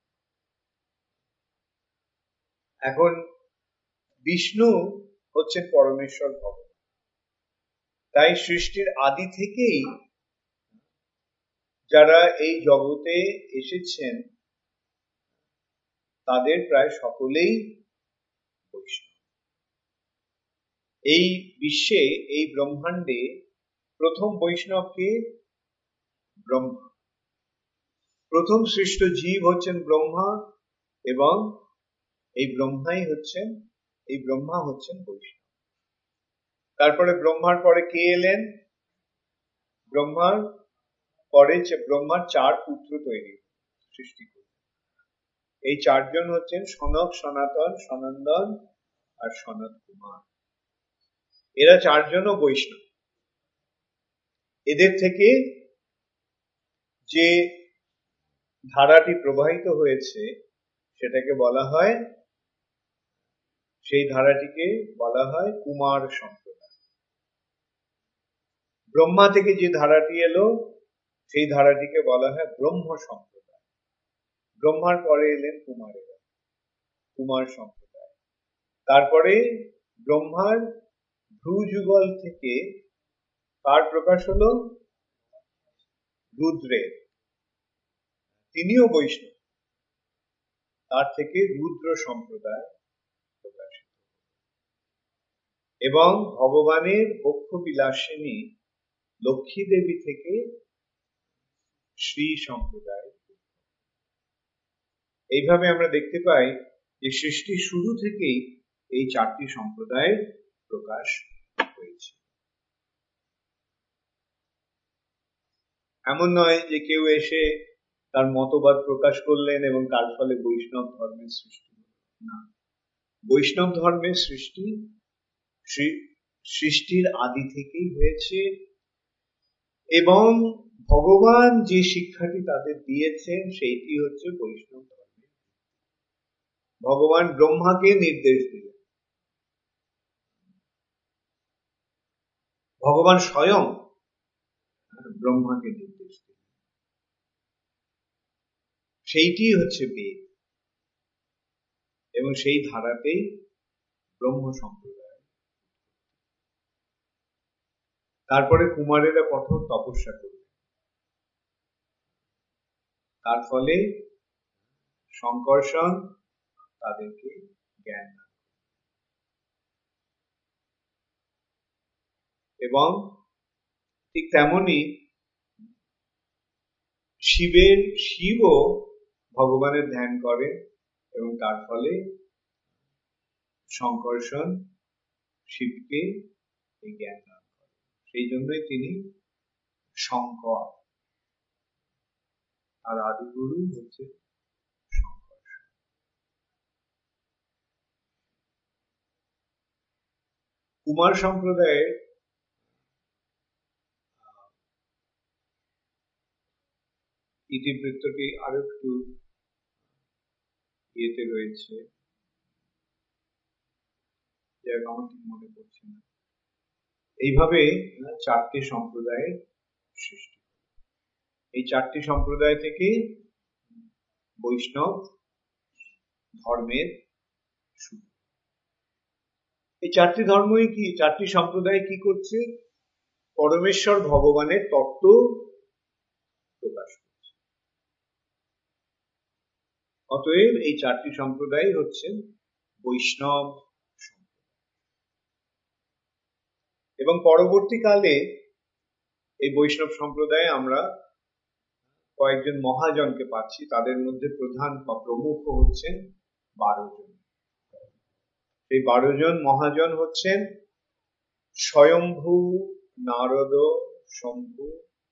এখন বিষ্ণু হচ্ছেন পরমেশ্বর ভগবান, তাই সৃষ্টির আদি থেকেই যারা এই জগতে এসেছেন তাদের প্রায় সকলেই বৈষ্ণব। এই বিশ্বে, এই ব্রহ্মাণ্ডে প্রথম বৈষ্ণবকে ব্রহ্মা। প্রথম সৃষ্ট জীব হচ্ছেন ব্রহ্মা, এবং এই ব্রহ্মা হচ্ছেন বৈষ্ণব। তারপরে ব্রহ্মার পরে কে এলেন? ব্রহ্মার চার পুত্র সৃষ্টি করলেন। এই চারজন হচ্ছেন সনক, সনাতন, সনন্দন আর সনত কুমার। এরা চারজনও বৈষ্ণব। এদের থেকে যে ধারাটি প্রবাহিত হয়েছে সেটাকে বলা হয়, সেই ধারাটিকে বলা হয় কুমার সম্প্রদায়। ব্রহ্মা থেকে যে ধারাটি এলো সেই ধারাটিকে বলা হয় ব্রহ্ম সম্প্রদায়। ব্রহ্মার পরে এলেন কুমারেরা, কুমার সম্প্রদায়। তারপরে ব্রহ্মার ভ্রু যুগল থেকে কার প্রকাশ হলো? রুদ্রের, তিনিও বৈষ্ণব। তার থেকে রুদ্র সম্প্রদায় প্রকাশিত, এবং ভগবানের বক্ষ বিলাসিনী লক্ষ্মী দেবী থেকে শ্রী সম্প্রদায়। এইভাবে আমরা দেখতে পাই যে সৃষ্টির শুরু থেকেই এই চারটি সম্প্রদায়ের প্রকাশ হয়েছে। এমন নয় যে কেউ এসে তার মতবাদ প্রকাশ করলেন এবং তার ফলে বৈষ্ণব ধর্মের সৃষ্টি হল। না, বৈষ্ণব ধর্মের সৃষ্টির আদি থেকেই হয়েছে, এবং ভগবান যে শিক্ষাটি তাদের দিয়েছেন সেইটি হচ্ছে বৈষ্ণব ধর্ম। ভগবান ব্রহ্মাকে নির্দেশ দিলেন, ভগবান স্বয়ং ব্রহ্মাকে নির্দেশ দিলেন, সেইটি হচ্ছে বেদ, এবং সেই ধারাতেই ব্রহ্ম সম্প্রদায়। তারপরে কুমারেরা কঠোর তপস্যা করলেন, তার ফলে শঙ্কর্ষণ তাদেরকে জ্ঞান দান, এবং ঠিক তেমনি শিবও ভগবানের ধ্যান করেন, এবং তার ফলে শঙ্কর্ষণ শিবকে এই জ্ঞান দান করেন। সেই জন্যই তিনি শঙ্কর, আর আদিগুরু হচ্ছে শঙ্কর্ষণ। কুমার সম্প্রদায়ের ইতিবৃত্তটি আরো একটু ইয়েতে রয়েছে, আমার ঠিক মনে পড়ছে না। এইভাবে 4টি সম্প্রদায়ের সৃষ্টি। এই 4টি সম্প্রদায় থেকে বৈষ্ণব ধর্মের শুরু। এই 4টি ধর্মই কি, 4টি সম্প্রদায় কি করছে? পরমেশ্বর ভগবানের তত্ত্ব প্রকাশ করছে। অতএব এই 4টি সম্প্রদায় হচ্ছেন বৈষ্ণব সম্প্রদায়। এবং পরবর্তীকালে এই বৈষ্ণব সম্প্রদায়ে আমরা কয়েকজন মহাজনকে পাচ্ছি। তাদের মধ্যে প্রধান বা প্রমুখ হচ্ছেন 12 জন। এই 12 জন মহাজন হচ্ছেন স্বয়ম্ভু, নারদ, শম্ভু,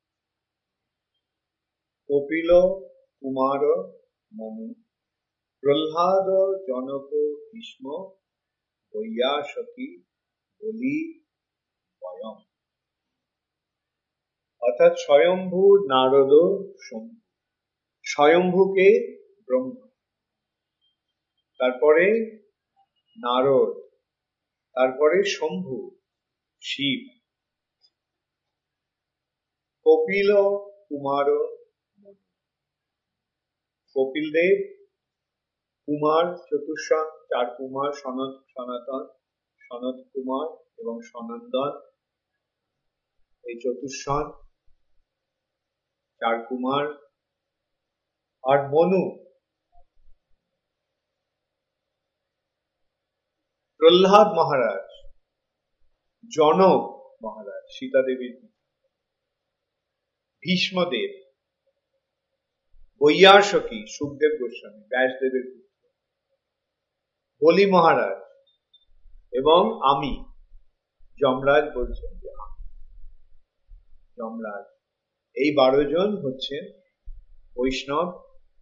কপিল, কুমার, মনু, প্রহ্লাদ, জনক, ভীষ্ম, বৈয়াসকি, বলি, বয়ম। অর্থাৎ স্বয়ম্ভু, নারদ, শম্ভু। স্বয়ম্ভুকে ব্রহ্মা, তারপরে নারদ, তারপরে শম্ভু শিব, কপিল, কুমার, মনু। কপিল দেব, কুমার চতুর্শন, 4 কুমার, সনাতন, সনত কুমার এবং সনন্দন, এই চতুর্শন 4 কুমার। আর মনু প্রহ্লাদ মহারাজ, জনক মহারাজ সীতা দেবীর, ভীষ্মদেব, বৈয়াসকি সুখদেব গোস্বামী ব্যাসদেবের পুত্র, বলি মহারাজ এবং আমি যমরাজ বলছেন যে আমি যমরাজ। এই 12 জন হচ্ছেন বৈষ্ণব।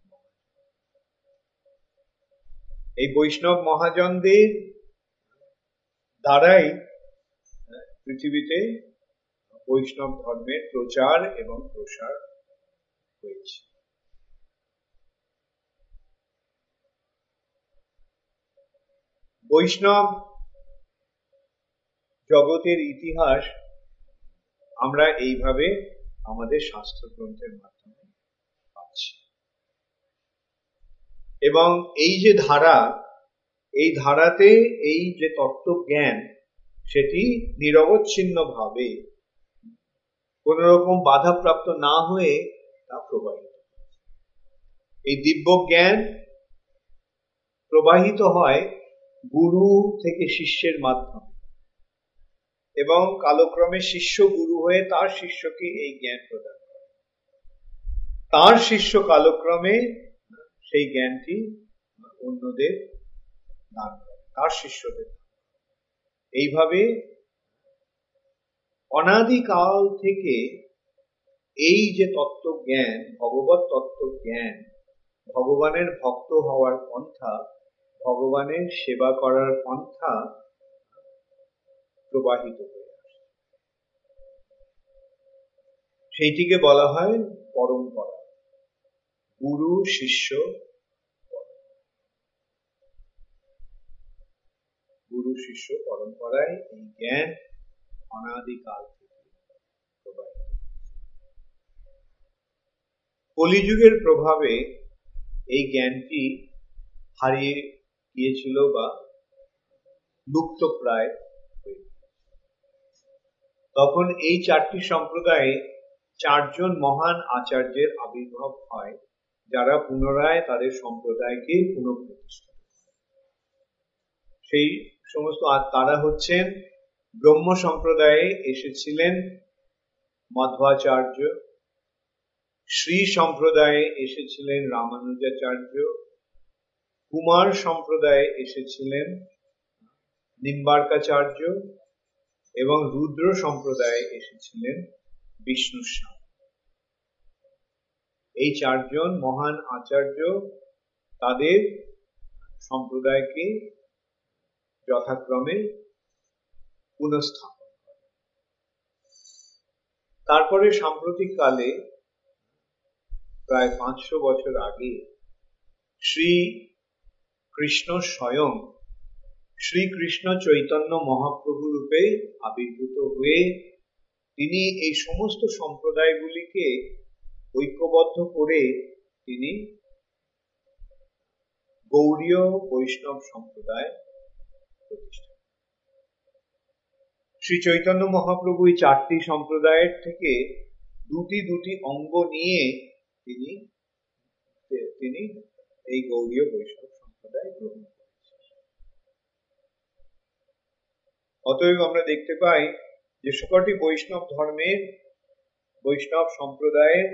এই বৈষ্ণব মহাজনদের দ্বারাই পৃথিবীতে বৈষ্ণব ধর্মের প্রচার এবং প্রসার হয়েছে। বৈষ্ণব জগতের ইতিহাস আমরা এইভাবে আমাদের শাস্ত্র গ্রন্থের মাধ্যমে পাচ্ছি। এবং এই যে ধারা, এই ধারাতে এই যে তত্ত্বজ্ঞান, সেটি নিরবচ্ছিন্ন ভাবে কোন রকম বাধাপ্রাপ্ত না হয়ে তা প্রবাহিত। এই দিব্য জ্ঞান প্রবাহিত হয় গুরু থেকে শিষ্যের মাধ্যমে, এবং কালক্রমে শিষ্য গুরু হয়ে তার শিষ্যকে এই জ্ঞান প্রদান করে। তার শিষ্য কালক্রমে সেই জ্ঞানটি অন্যদের দান করে, তার শিষ্যদের। এইভাবে অনাদিকাল থেকে এই যে তত্ত্বজ্ঞান, ভগবত তত্ত্বজ্ঞান, ভগবানের ভক্ত হওয়ার পন্থা, ভগবানের সেবা করার পন্থা প্রবাহিত হয়ে আসে। সেইটিকে বলা হয় পরম্পরা, গুরু শিষ্য। গুরু শিষ্য পরম্পরায় এই জ্ঞান অনাদিকাল থেকে প্রবাহিত। কলিযুগের প্রভাবে এই জ্ঞানটি হারিয়ে গিয়েছিল বা লুপ্ত প্রায় হয়ে। তখন এই 4টি সম্প্রদায়ে 4 জন মহান আচার্যের আবির্ভাব হয়, যারা পুনরায় তাদের সম্প্রদায়কে পুনঃপ্রতিষ্ঠা করে। সেই সমস্ত তারা হচ্ছেন, ব্রহ্ম সম্প্রদায়ে এসেছিলেন মধ্বাচার্য, শ্রী সম্প্রদায়ে এসেছিলেন রামানুজাচার্য, কুমার সম্প্রদায়ে এসেছিলেন নিম্বার্কাচার্য, এবং রুদ্র সম্প্রদায়ে এসেছিলেন বিষ্ণুস্বামী। এই 4 জন মহান আচার্য তাদের সম্প্রদায়কে যথাক্রমে পুনঃস্থাপন করে। তারপরে সাম্প্রতিক কালে প্রায় 500 বছর আগে শ্রী কৃষ্ণ স্বয়ং শ্রীকৃষ্ণ চৈতন্য মহাপ্রভু রূপে আবির্ভূত হয়ে তিনি এই সমস্ত সম্প্রদায়গুলিকে ঐক্যবদ্ধ করে তিনি গৌড়ীয় বৈষ্ণব সম্প্রদায় প্রতিষ্ঠা। শ্রী চৈতন্য মহাপ্রভু এই চারটি সম্প্রদায়ের থেকে দুটি অঙ্গ নিয়ে তিনি এই গৌড়ীয় বৈষ্ণব সম্প্রদায় গ্রহণ করেছেন। অতএব আমরা দেখতে পাই যে সকলটি বৈষ্ণব ধর্মের বৈষ্ণব সম্প্রদায়ের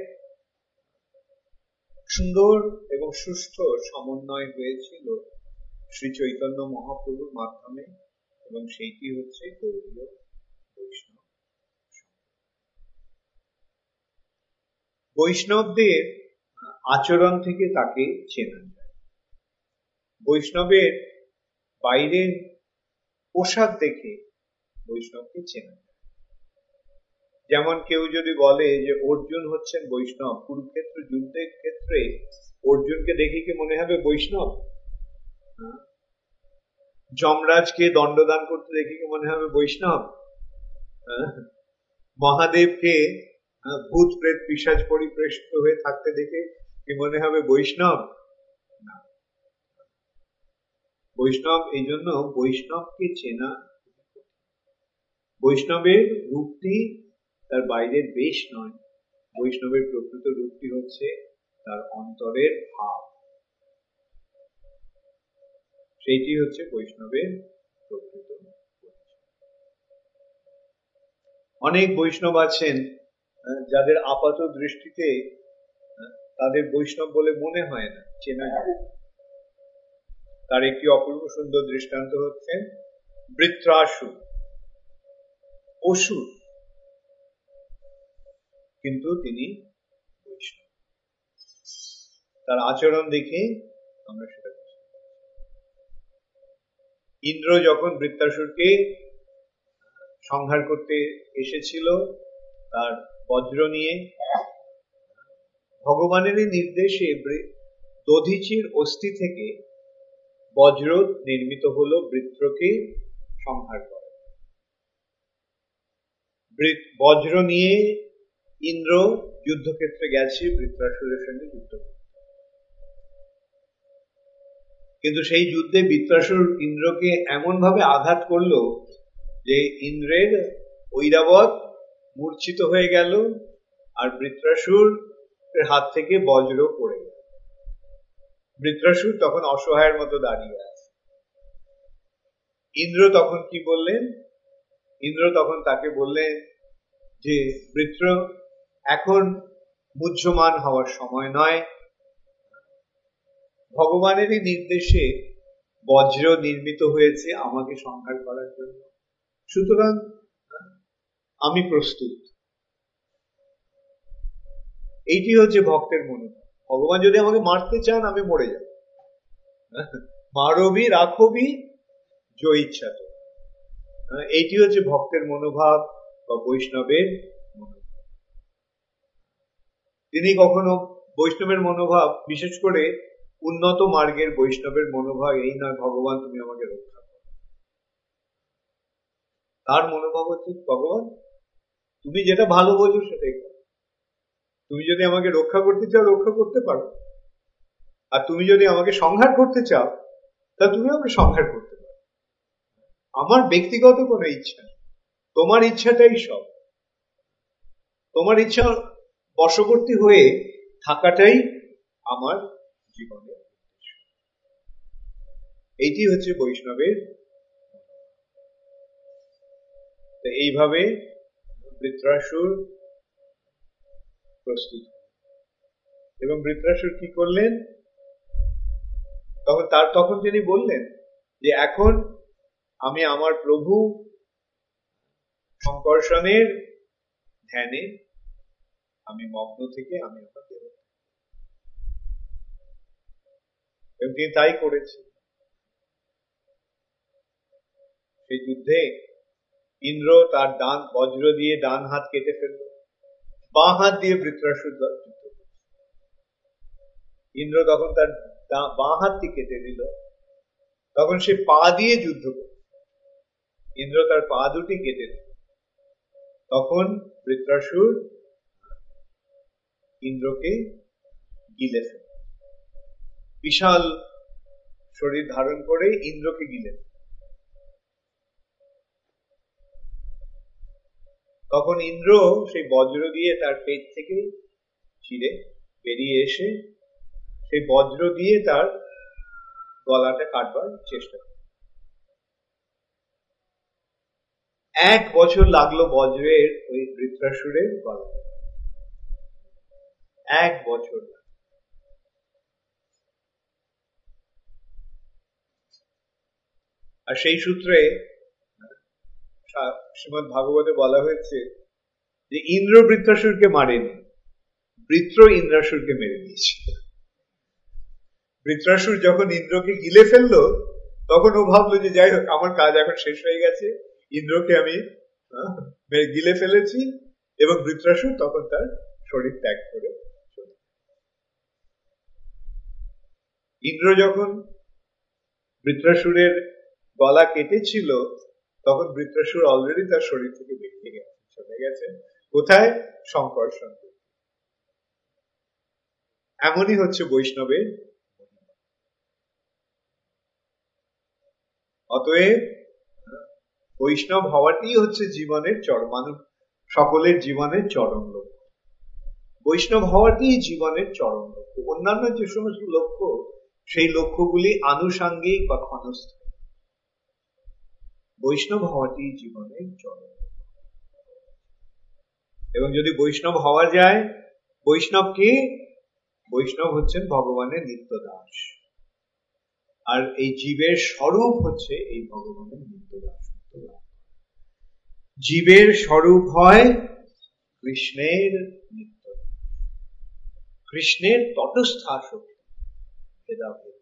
সুন্দর এবং সুস্থ সমন্বয় হয়েছিল শ্রী চৈতন্য মহাপ্রভুর মাধ্যমে, এবং সেইটি হচ্ছে গৌড়ীয় বৈষ্ণব। বৈষ্ণবদের আচরণ থেকে তাকে চেনা যায়। বৈষ্ণবের বাইরের পোশাক দেখে বৈষ্ণবকে চেনা যায়। যেমন কেউ যদি বলে যে অর্জুন হচ্ছেন বৈষ্ণব, কুরুক্ষেত্র যুদ্ধের ক্ষেত্রে অর্জুনকে দেখে কি মনে হবে বৈষ্ণব? যমরাজকে দণ্ডদান করতে দেখে কি মনে হবে বৈষ্ণব? মহাদেবকে ভূত প্রেত পিশাচ পরিবেষ্টিত হয়ে থাকতে দেখে কি মনে হবে বৈষ্ণব? না। বৈষ্ণব এই জন্য বৈষ্ণবকে চেনা, বৈষ্ণবের রূপটি তার বাইরের বেশ নয়, বৈষ্ণবের প্রকৃত রূপটি হচ্ছে তার অন্তরের ভাব, সেইটি হচ্ছে বৈষ্ণবের প্রকৃত পরিচয়। অনেক বৈষ্ণব আছেন যাদের আপাত দৃষ্টিতে তাদের বৈষ্ণব বলে মনে হয় না, চেনা যায়। তার একটি অপূর্ব সুন্দর দৃষ্টান্ত হচ্ছে বৃত্রাসুর, অসুর, কিন্তু তিনি বৈষ্ণব। তার আচরণ দেখে আমরা সেটা বুঝতে পারি। ইন্দ্র যখন বৃত্রাসুরকে সংহার করতে এসেছিল তার বজ্র নিয়ে, ভগবানেরই নির্দেশে দধিচির অস্থি থেকে বজ্র নির্মিত হলো বৃত্রকে সংহার করে। বজ্র নিয়ে ইন্দ্র যুদ্ধক্ষেত্রে গেছে বৃত্রাসুরের সঙ্গে যুদ্ধ করতে, কিন্তু সেই যুদ্ধে বৃত্রাসুর ইন্দ্রকে এমন ভাবে আঘাত করলো যে ইন্দ্রের ঐরাবত মূর্ছিত হয়ে গেল, আর বৃত্রাসুর হাত থেকে বজ্র পড়ে গেল। বৃত্রাসুর তখন অসহায়ের মতো দাঁড়িয়ে আছে। ইন্দ্র তখন কি বললেন? ইন্দ্র তখন তাকে বললেন যে বৃত্র, এখন মুহ্যমান হওয়ার সময় নয়, ভগবানেরই নির্দেশে বজ্র নির্মিত হয়েছে আমাকে সংহার করার জন্য, সুতরাং আমি প্রস্তুত। এইটি হচ্ছে ভক্তের মনোভাব। ভগবান যদি আমাকে মারতে চান আমি মরে যাব, মারবি রাখবি জয় ইচ্ছা তো। এইটি হচ্ছে ভক্তের মনোভাব বা বৈষ্ণবের মনোভাব। তিনি কখনো বৈষ্ণবের মনোভাব, বিশেষ করে উন্নত মার্গের বৈষ্ণবের মনোভাব এই নয় ভগবান তুমি আমাকে রক্ষা করো। তার মনোভাব হচ্ছে ভগবান তুমি যেটা ভালো বোঝো সেটাই করো, তুমি যদি আমাকে রক্ষা করতে চাও রক্ষা করতে পারো, আর তুমি যদি আমাকে সংহার করতে চাও তা তুমি আমাকে সংহার করতে পারো। আমার ব্যক্তিগত কোনো ইচ্ছা নেই, তোমার ইচ্ছাটাই সব। তোমার ইচ্ছা বশবর্তী হয়ে থাকাটাই আমার জীবনের উদ্দেশ্য। এইটি হচ্ছে বৈষ্ণবের। এইভাবে বৃত্রাসুর প্রস্তুত, এবং বৃত্রাসুর কি করলেন? তখন তিনি বললেন যে এখন আমি আমার প্রভু শঙ্কর্ষণের ধ্যানে আমি মগ্ন থেকে আমি আমার দেহ, এবং তিনি তাই করেছেন। সেই যুদ্ধে ইন্দ্র তার ডান বজ্র দিয়ে ডান হাত কেটে ফেলল, বাঁ হাত দিয়ে বৃত্রাসুর যুদ্ধ করছে। ইন্দ্র তখন তার বাঁ হাতটি কেটে দিল, তখন সে পা দিয়ে যুদ্ধ করত, ইন্দ্র তার পা দুটি কেটে দিল। তখন বৃত্রাসুর ইন্দ্রকে গিলে ফেলে, বিশাল শরীর ধারণ করে ইন্দ্রকে গিলে ফেলে। তখন ইন্দ্র সেই বজ্র দিয়ে তার পেট থেকে চিরে বেরিয়ে এসে সেই বজ্র দিয়ে তার গলাটা কাটবার চেষ্টা করে। 1 বছর লাগলো বজ্রের ওই বৃত্রাসুরের গলাটা, 1 বছর। আর সেই সূত্রে শ্রীমদ্ ভাগবতে বলা হয়েছে যে ইন্দ্র বৃত্রাসুরকে মারেনি, বৃত্র ইন্দ্রাসুরকে মেরে দিয়েছে। বৃত্রাসুর যখন ইন্দ্রকে গিলে ফেললো তখন ও ভাবলো যে যাই হোক, আমার কাজ এখন শেষ হয়ে গেছে, ইন্দ্রকে আমি গিলে ফেলেছি। এবং বৃত্রাসুর তখন তার শরীর ত্যাগ করে। ইন্দ্র যখন বৃত্রাসুরের গলা কেটেছিল তখন বৃত্রাসুর অলরেডি তার শরীর থেকে বেরিয়ে গেছে, চলে গেছে কোথায়? শঙ্কর্ষণ। এমনই হচ্ছে বৈষ্ণবের। অতএব বৈষ্ণব হওয়াটি হচ্ছে জীবনের সকলের জীবনের চরম লক্ষ্য। বৈষ্ণব হওয়াটি জীবনের চরম লক্ষ্য। অন্যান্য যে সমস্ত লক্ষ্য, সেই লক্ষ্যগুলি আনুষাঙ্গিক বা ক্ষণস্থায়ী। বৈষ্ণব হওয়াটি জীবনের চরম লক্ষ্য। এবং যদি বৈষ্ণব হওয়া যায়, বৈষ্ণব কি? বৈষ্ণব হচ্ছেন ভগবানের নিত্য দাস। আর এই জীবের স্বরূপ হচ্ছে এই ভগবানের নিত্য দাস। জীবের স্বরূপ হয় কৃষ্ণের নিত্য, কৃষ্ণের তটস্থ শক্তি, ভেদাভেদ।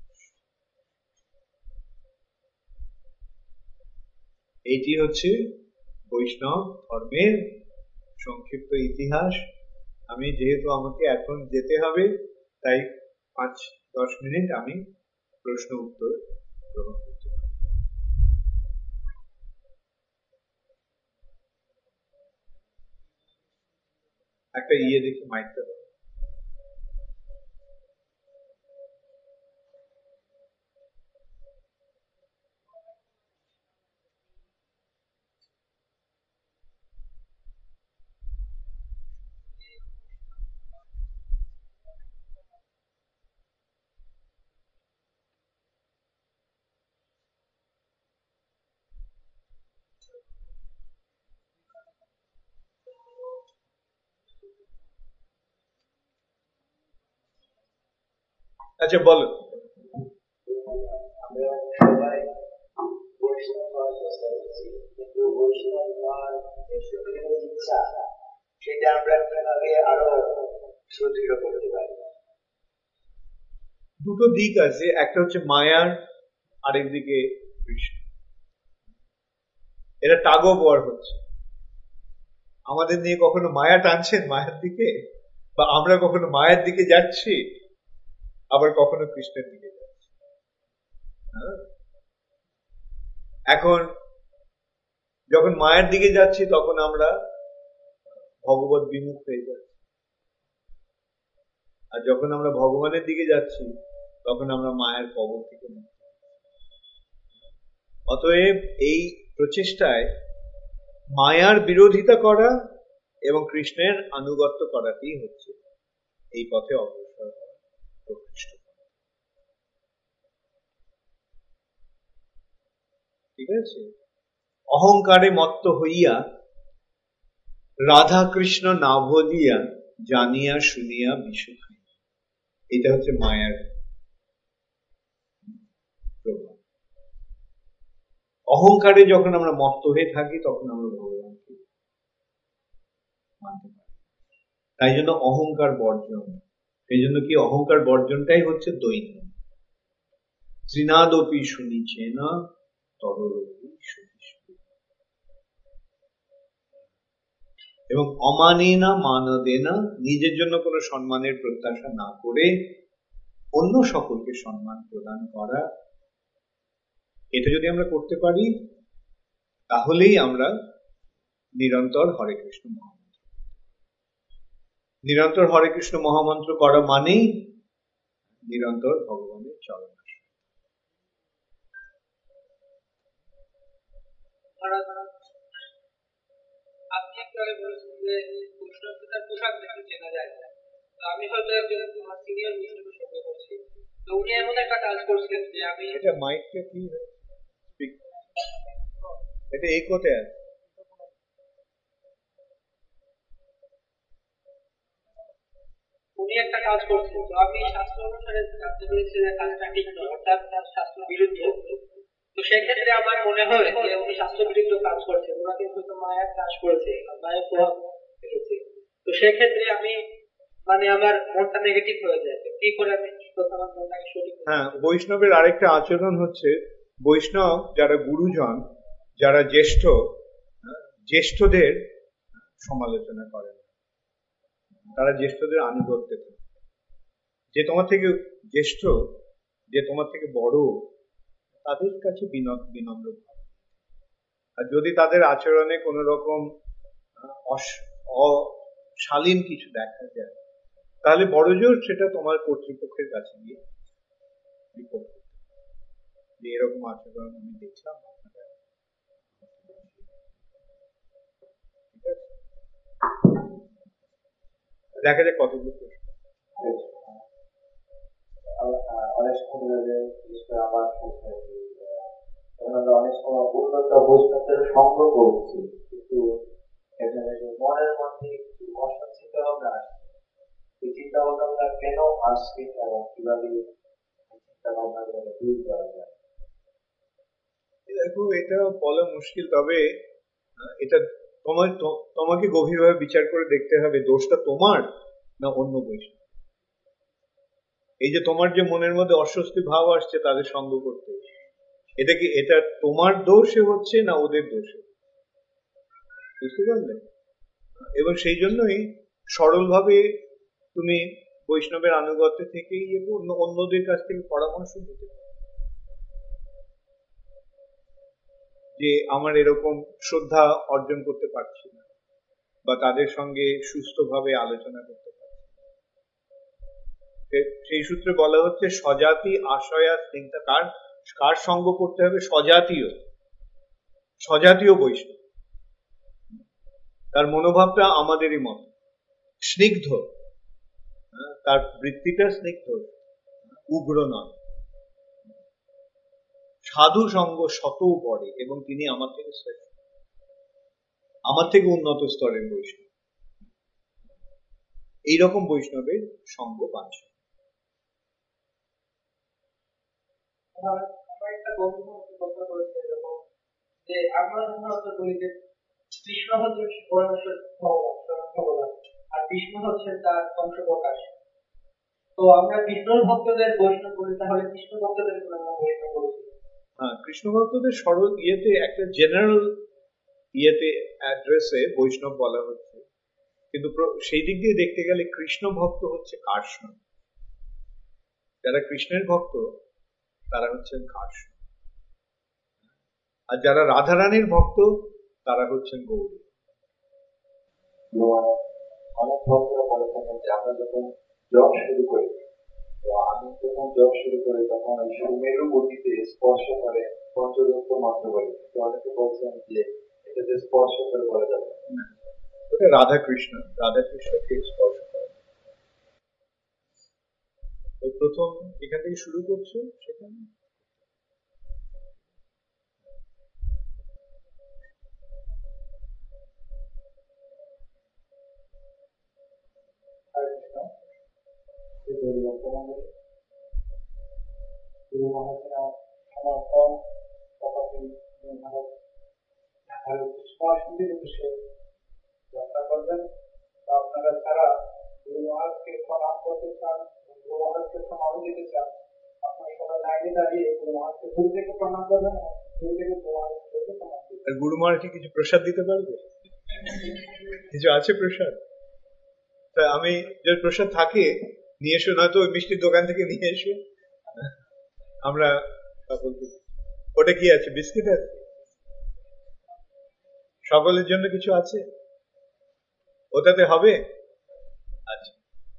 এইটি হচ্ছে বৈষ্ণব ধর্মের সংক্ষিপ্ত ইতিহাস। আমি যেহেতু আমাকে এখন যেতে হবে, তাই 5-10 মিনিট আমি প্রশ্ন উত্তর গ্রহণ করতে পারি। একটা দেখি মাইকটা। আচ্ছা বলো। আমরা সবাই বৈষ্ণব হওয়ার চেষ্টা করছি, কিন্তু বৈষ্ণব হওয়ার যে ইচ্ছা, সেটা আমরা কিভাবে আরো সুদৃঢ় করতে পারি? দুটো দিক আছে, একটা হচ্ছে মায়ার, আরেকদিকে কৃষ্ণ। এটা টাগ অফ ওয়ার হচ্ছে। আমাদের নিয়ে কখনো মায়া টানছেন মায়ের দিকে, বা আমরা কখনো মায়ের দিকে যাচ্ছি, আবার কখনো কৃষ্ণের দিকে যাচ্ছি। এখন যখন মায়ের দিকে যাচ্ছি তখন আমরা ভগবত বিমুখ হয়ে যাচ্ছি, আর যখন আমরা ভগবানের দিকে যাচ্ছি তখন আমরা মায়ের কবল থেকে মুক্ত। অতএব এই প্রচেষ্টায় মায়ার বিরোধিতা করা এবং কৃষ্ণের আনুগত্য করাটি হচ্ছে এই পথে অগ্রসর হওয়া, প্রকৃষ্ট। ঠিক আছে? অহংকারে মত্ত হইয়া রাধা কৃষ্ণ না ভজিয়া জানিয়া শুনিয়া বিষ খাই। এটা হচ্ছে মায়ার প্রভাব। অহংকারে যখন আমরা মত্ত হয়ে থাকি তখন আমরা ভগবানকে মানতে পারি। তাই জন্য অহংকার বর্জন। সেই জন্য কি অহংকার বর্জনটাই হচ্ছে দৈন্য। তৃণাদপি শুনিছে না তরলপি শুনিস। এবং অমানে না মানদে না, নিজের জন্য কোনো সম্মানের প্রত্যাশা না করে অন্য সকলকে সম্মান প্রদান করা, এটা যদি আমরা করতে পারি তাহলেই আমরা নিরন্তর হরে কৃষ্ণ মহামন্ত্র, নিরন্তর হরে কৃষ্ণ মহামন্ত্র করা মানেই নিরন্তর ভগবানের চরণ। আপনি একটু আগে বলেছেন যে বৈষ্ণবকে তার পোশাক দেখে চেনা যায় না। আমি হয়তো একজন তোমার সিনিয়র বৈষ্ণবের সঙ্গে করছি, তো উনি এমন একটা কাজ করছিলেন যে আমি এটা মাইকটা কি এটা এই কোথায় আছে? উনি একটা কাজ করছেন, তো আমি শাস্ত্র অনুসারে জানতে পেরেছি যে কাজটা ঠিক নয়, অর্থাৎ তার শাস্ত্র বিরুদ্ধ। তো সেক্ষেত্রে আমার মনে হয় যে উনি শাস্ত্র বিরুদ্ধ কাজ করছেন, ওনাকে হয়তো মায়ার কাজ করেছে, মায়ের প্রভাব ফেলেছে। তো সেক্ষেত্রে আমি মানে আমার মনটা নেগেটিভ হয়ে যায়। কি করে আমি কি কথা আমার মনটাকে সঠিক? হ্যাঁ, বৈষ্ণবের আরেকটা আচরণ হচ্ছে, বৈষ্ণব যারা গুরুজন, যারা জ্যেষ্ঠ, জ্যেষ্ঠদের সমালোচনা করেন, তারা জ্যেষ্ঠদের আনুগত্যে থাকে। যে তোমার থেকে জ্যেষ্ঠ, যে তোমার থেকে বড়, তাদের কাছে বিনম্র ভাব। আর যদি তাদের আচরণে কোন রকম অশালীন কিছু দেখা যায়, তাহলে বড় জোর সেটা তোমার কর্তৃপক্ষের কাছে গিয়ে রিপোর্ট করতে, যে এরকম আচরণ আমি দেখলাম আপনারা। ঠিক আছে, দেখা যায় কতগুলো প্রশ্ন। অনেক সময় আমার অনেক সময় উন্নত বৈষ্ণবদের সঙ্গ করছি, কিন্তু মনের মধ্যে একটু অসৎ চিন্তা ভাবনা আসছে। এই চিন্তা ভাবনা কেন আসছে এবং কিভাবে চিন্তা ভাবনা দূর করা যায়? দেখো, এটা বলা মুশকিল, তবে এটা তোমাকে গভীরভাবে বিচার করে দেখতে হবে দোষটা তোমার না অন্য বৈষ্ণব। এই যে তোমার যে মনের মধ্যে অস্বস্তি ভাব আসছে তাদের সঙ্গ করতে, এটা তোমার দোষে হচ্ছে না ওদের দোষে? বুঝতে পারলে? এবং সেই জন্যই সরলভাবে তুমি বৈষ্ণবের আনুগত্য থেকে অন্যদের কাছ থেকে পরামর্শ দিতে পারো যে আমার এরকম শ্রদ্ধা অর্জন করতে পারছি না, বা তাদের সঙ্গে সুস্থভাবে আলোচনা করতে পারছি। সেই সূত্রে বলা হচ্ছে স্বজাতি আশয়া স্নিগ্ধা। কার সঙ্গ করতে হবে? স্বজাতীয় বৈষ্ণব, তার মনোভাবটা আমাদেরই মত, স্নিগ্ধ, তার বৃত্তিটা স্নিগ্ধ, উগ্র নয়। সাধু সঙ্গ শতও পড়ে, এবং তিনি আমার থেকে শ্রেষ্ঠ, আমার থেকে উন্নত স্তরের বৈষ্ণব। এইরকম বৈষ্ণবের সঙ্গ বাঞ্ছা। আমার একটা বন্ধু কথা বলেছে এরকম যে আমরা সাধারণত বলি যে কৃষ্ণ হচ্ছে ভগবান, আর কৃষ্ণ হচ্ছেন তার অংশ প্রকাশ। তো আমরা কৃষ্ণর ভক্তদের বৈষ্ণব করি, তাহলে কৃষ্ণ ভক্তদের আমরা বৈষ্ণব করেছি। হ্যাঁ, কৃষ্ণ ভক্তদের সরল ইয়েতে একটা জেনারেল ইয়েতে অ্যাড্রেসে বৈষ্ণব বলা হচ্ছে, কিন্তু সেই দিক দিয়ে দেখতে গেলে কৃষ্ণ ভক্ত হচ্ছে কার্ষ্ণ। যারা কৃষ্ণের ভক্ত তারা হচ্ছেন কার্ষ্ণ, আর যারা রাধারানীর ভক্ত তারা হচ্ছেন গৌরী। অনেক ভক্তরা বলে থাকেন যে আমরা যখন জপ শুরু করি, তো আমি যখন জপ শুরু করি তখন ওই সুমেরু গতিতে স্পর্শ করে পঞ্চদত্ত মাত্র বলি, তো অনেকে বলছেন যে এটাতে স্পর্শ করে বলা যাবে না। ওটা রাধাকৃষ্ণকে স্পর্শ করে। তো প্রথম এখান থেকে শুরু করছো, সেখানে আপনারা যারা গুরু মহারাজকে প্রণাম করতে চান, গুরু মহারাজকে প্রণাম দিতে চান, আপনারা সবাই লাইনে দাঁড়িয়ে গুরু মহারাজকে দূর থেকে প্রণাম করবেন, দূর থেকে গুরু মহারাজকে প্রণাম দিতে। আর গুরু মহারাজ কি কিছু প্রসাদ দিতে পারবে? কিছু আছে প্রসাদ? তা আমি যদি প্রসাদ থাকে নিয়ে এসো, নয়তো ওই মিষ্টির দোকান থেকে নিয়ে এসো, আমরা সকলকে ওটা কি আছে? বিস্কিট আছে? সকলের জন্য কিছু আছে ওটাতে? হবে? আচ্ছা,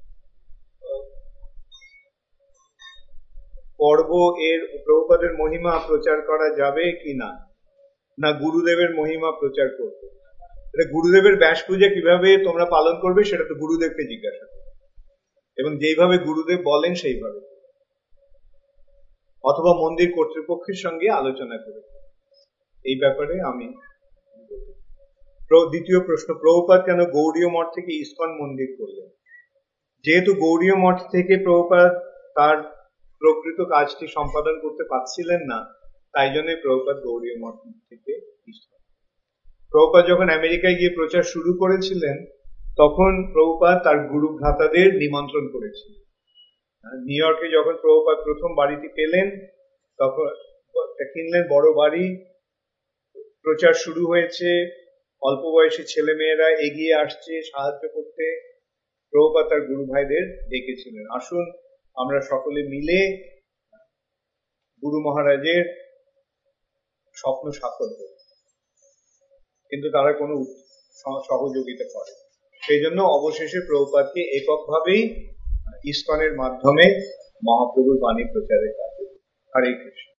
পর্ব এর প্রভুপাদের মহিমা প্রচার করা যাবে কি না, না গুরুদেবের মহিমা প্রচার করবে? এটা গুরুদেবের ব্যাস পূজা কিভাবে তোমরা পালন করবে সেটা তো গুরুদেবকে জিজ্ঞাসা করবে, এবং যেইভাবে গুরুদেব বলেন সেইভাবে, অথবা মন্দির কর্তৃপক্ষের সঙ্গে আলোচনা করে। এই ব্যাপারে আমি দ্বিতীয় প্রশ্ন, প্রভুপাদ কেন গৌড়ীয় মঠ থেকে ইসকন মন্দির করলেন? যেহেতু গৌড়ীয় মঠ থেকে প্রভুপাদ তার প্রকৃত কাজটি সম্পাদন করতে পারছিলেন না, তাই জন্যই প্রভুপাদ গৌড়ীয় মঠ থেকে ইসকন। প্রভুপাদ যখন আমেরিকায় গিয়ে প্রচার শুরু করেছিলেন, তখন প্রভুপাদ তার গুরু ভ্রাতাদের নিমন্ত্রণ করেছিলেন। নিউ ইয়র্কে যখন প্রভুপাদ প্রথম বাড়িটি পেলেন, তখন কিনলেন বড় বাড়ি, প্রচার শুরু হয়েছে, অল্প বয়সী ছেলে মেয়েরা এগিয়ে আসছে সাহায্য করতে। প্রভুপাদ তার গুরু ভাইদের ডেকেছিলেন, আসুন আমরা সকলে মিলে গুরু মহারাজের স্বপ্ন সাফল করি, কিন্তু তারা কোনো সহযোগিতা করে। সেই জন্য অবশেষে প্রভুপাদকে এককভাবেই ইসকনের মাধ্যমে মহাপ্রভুর বাণী প্রচারের কাজে। হরে কৃষ্ণ।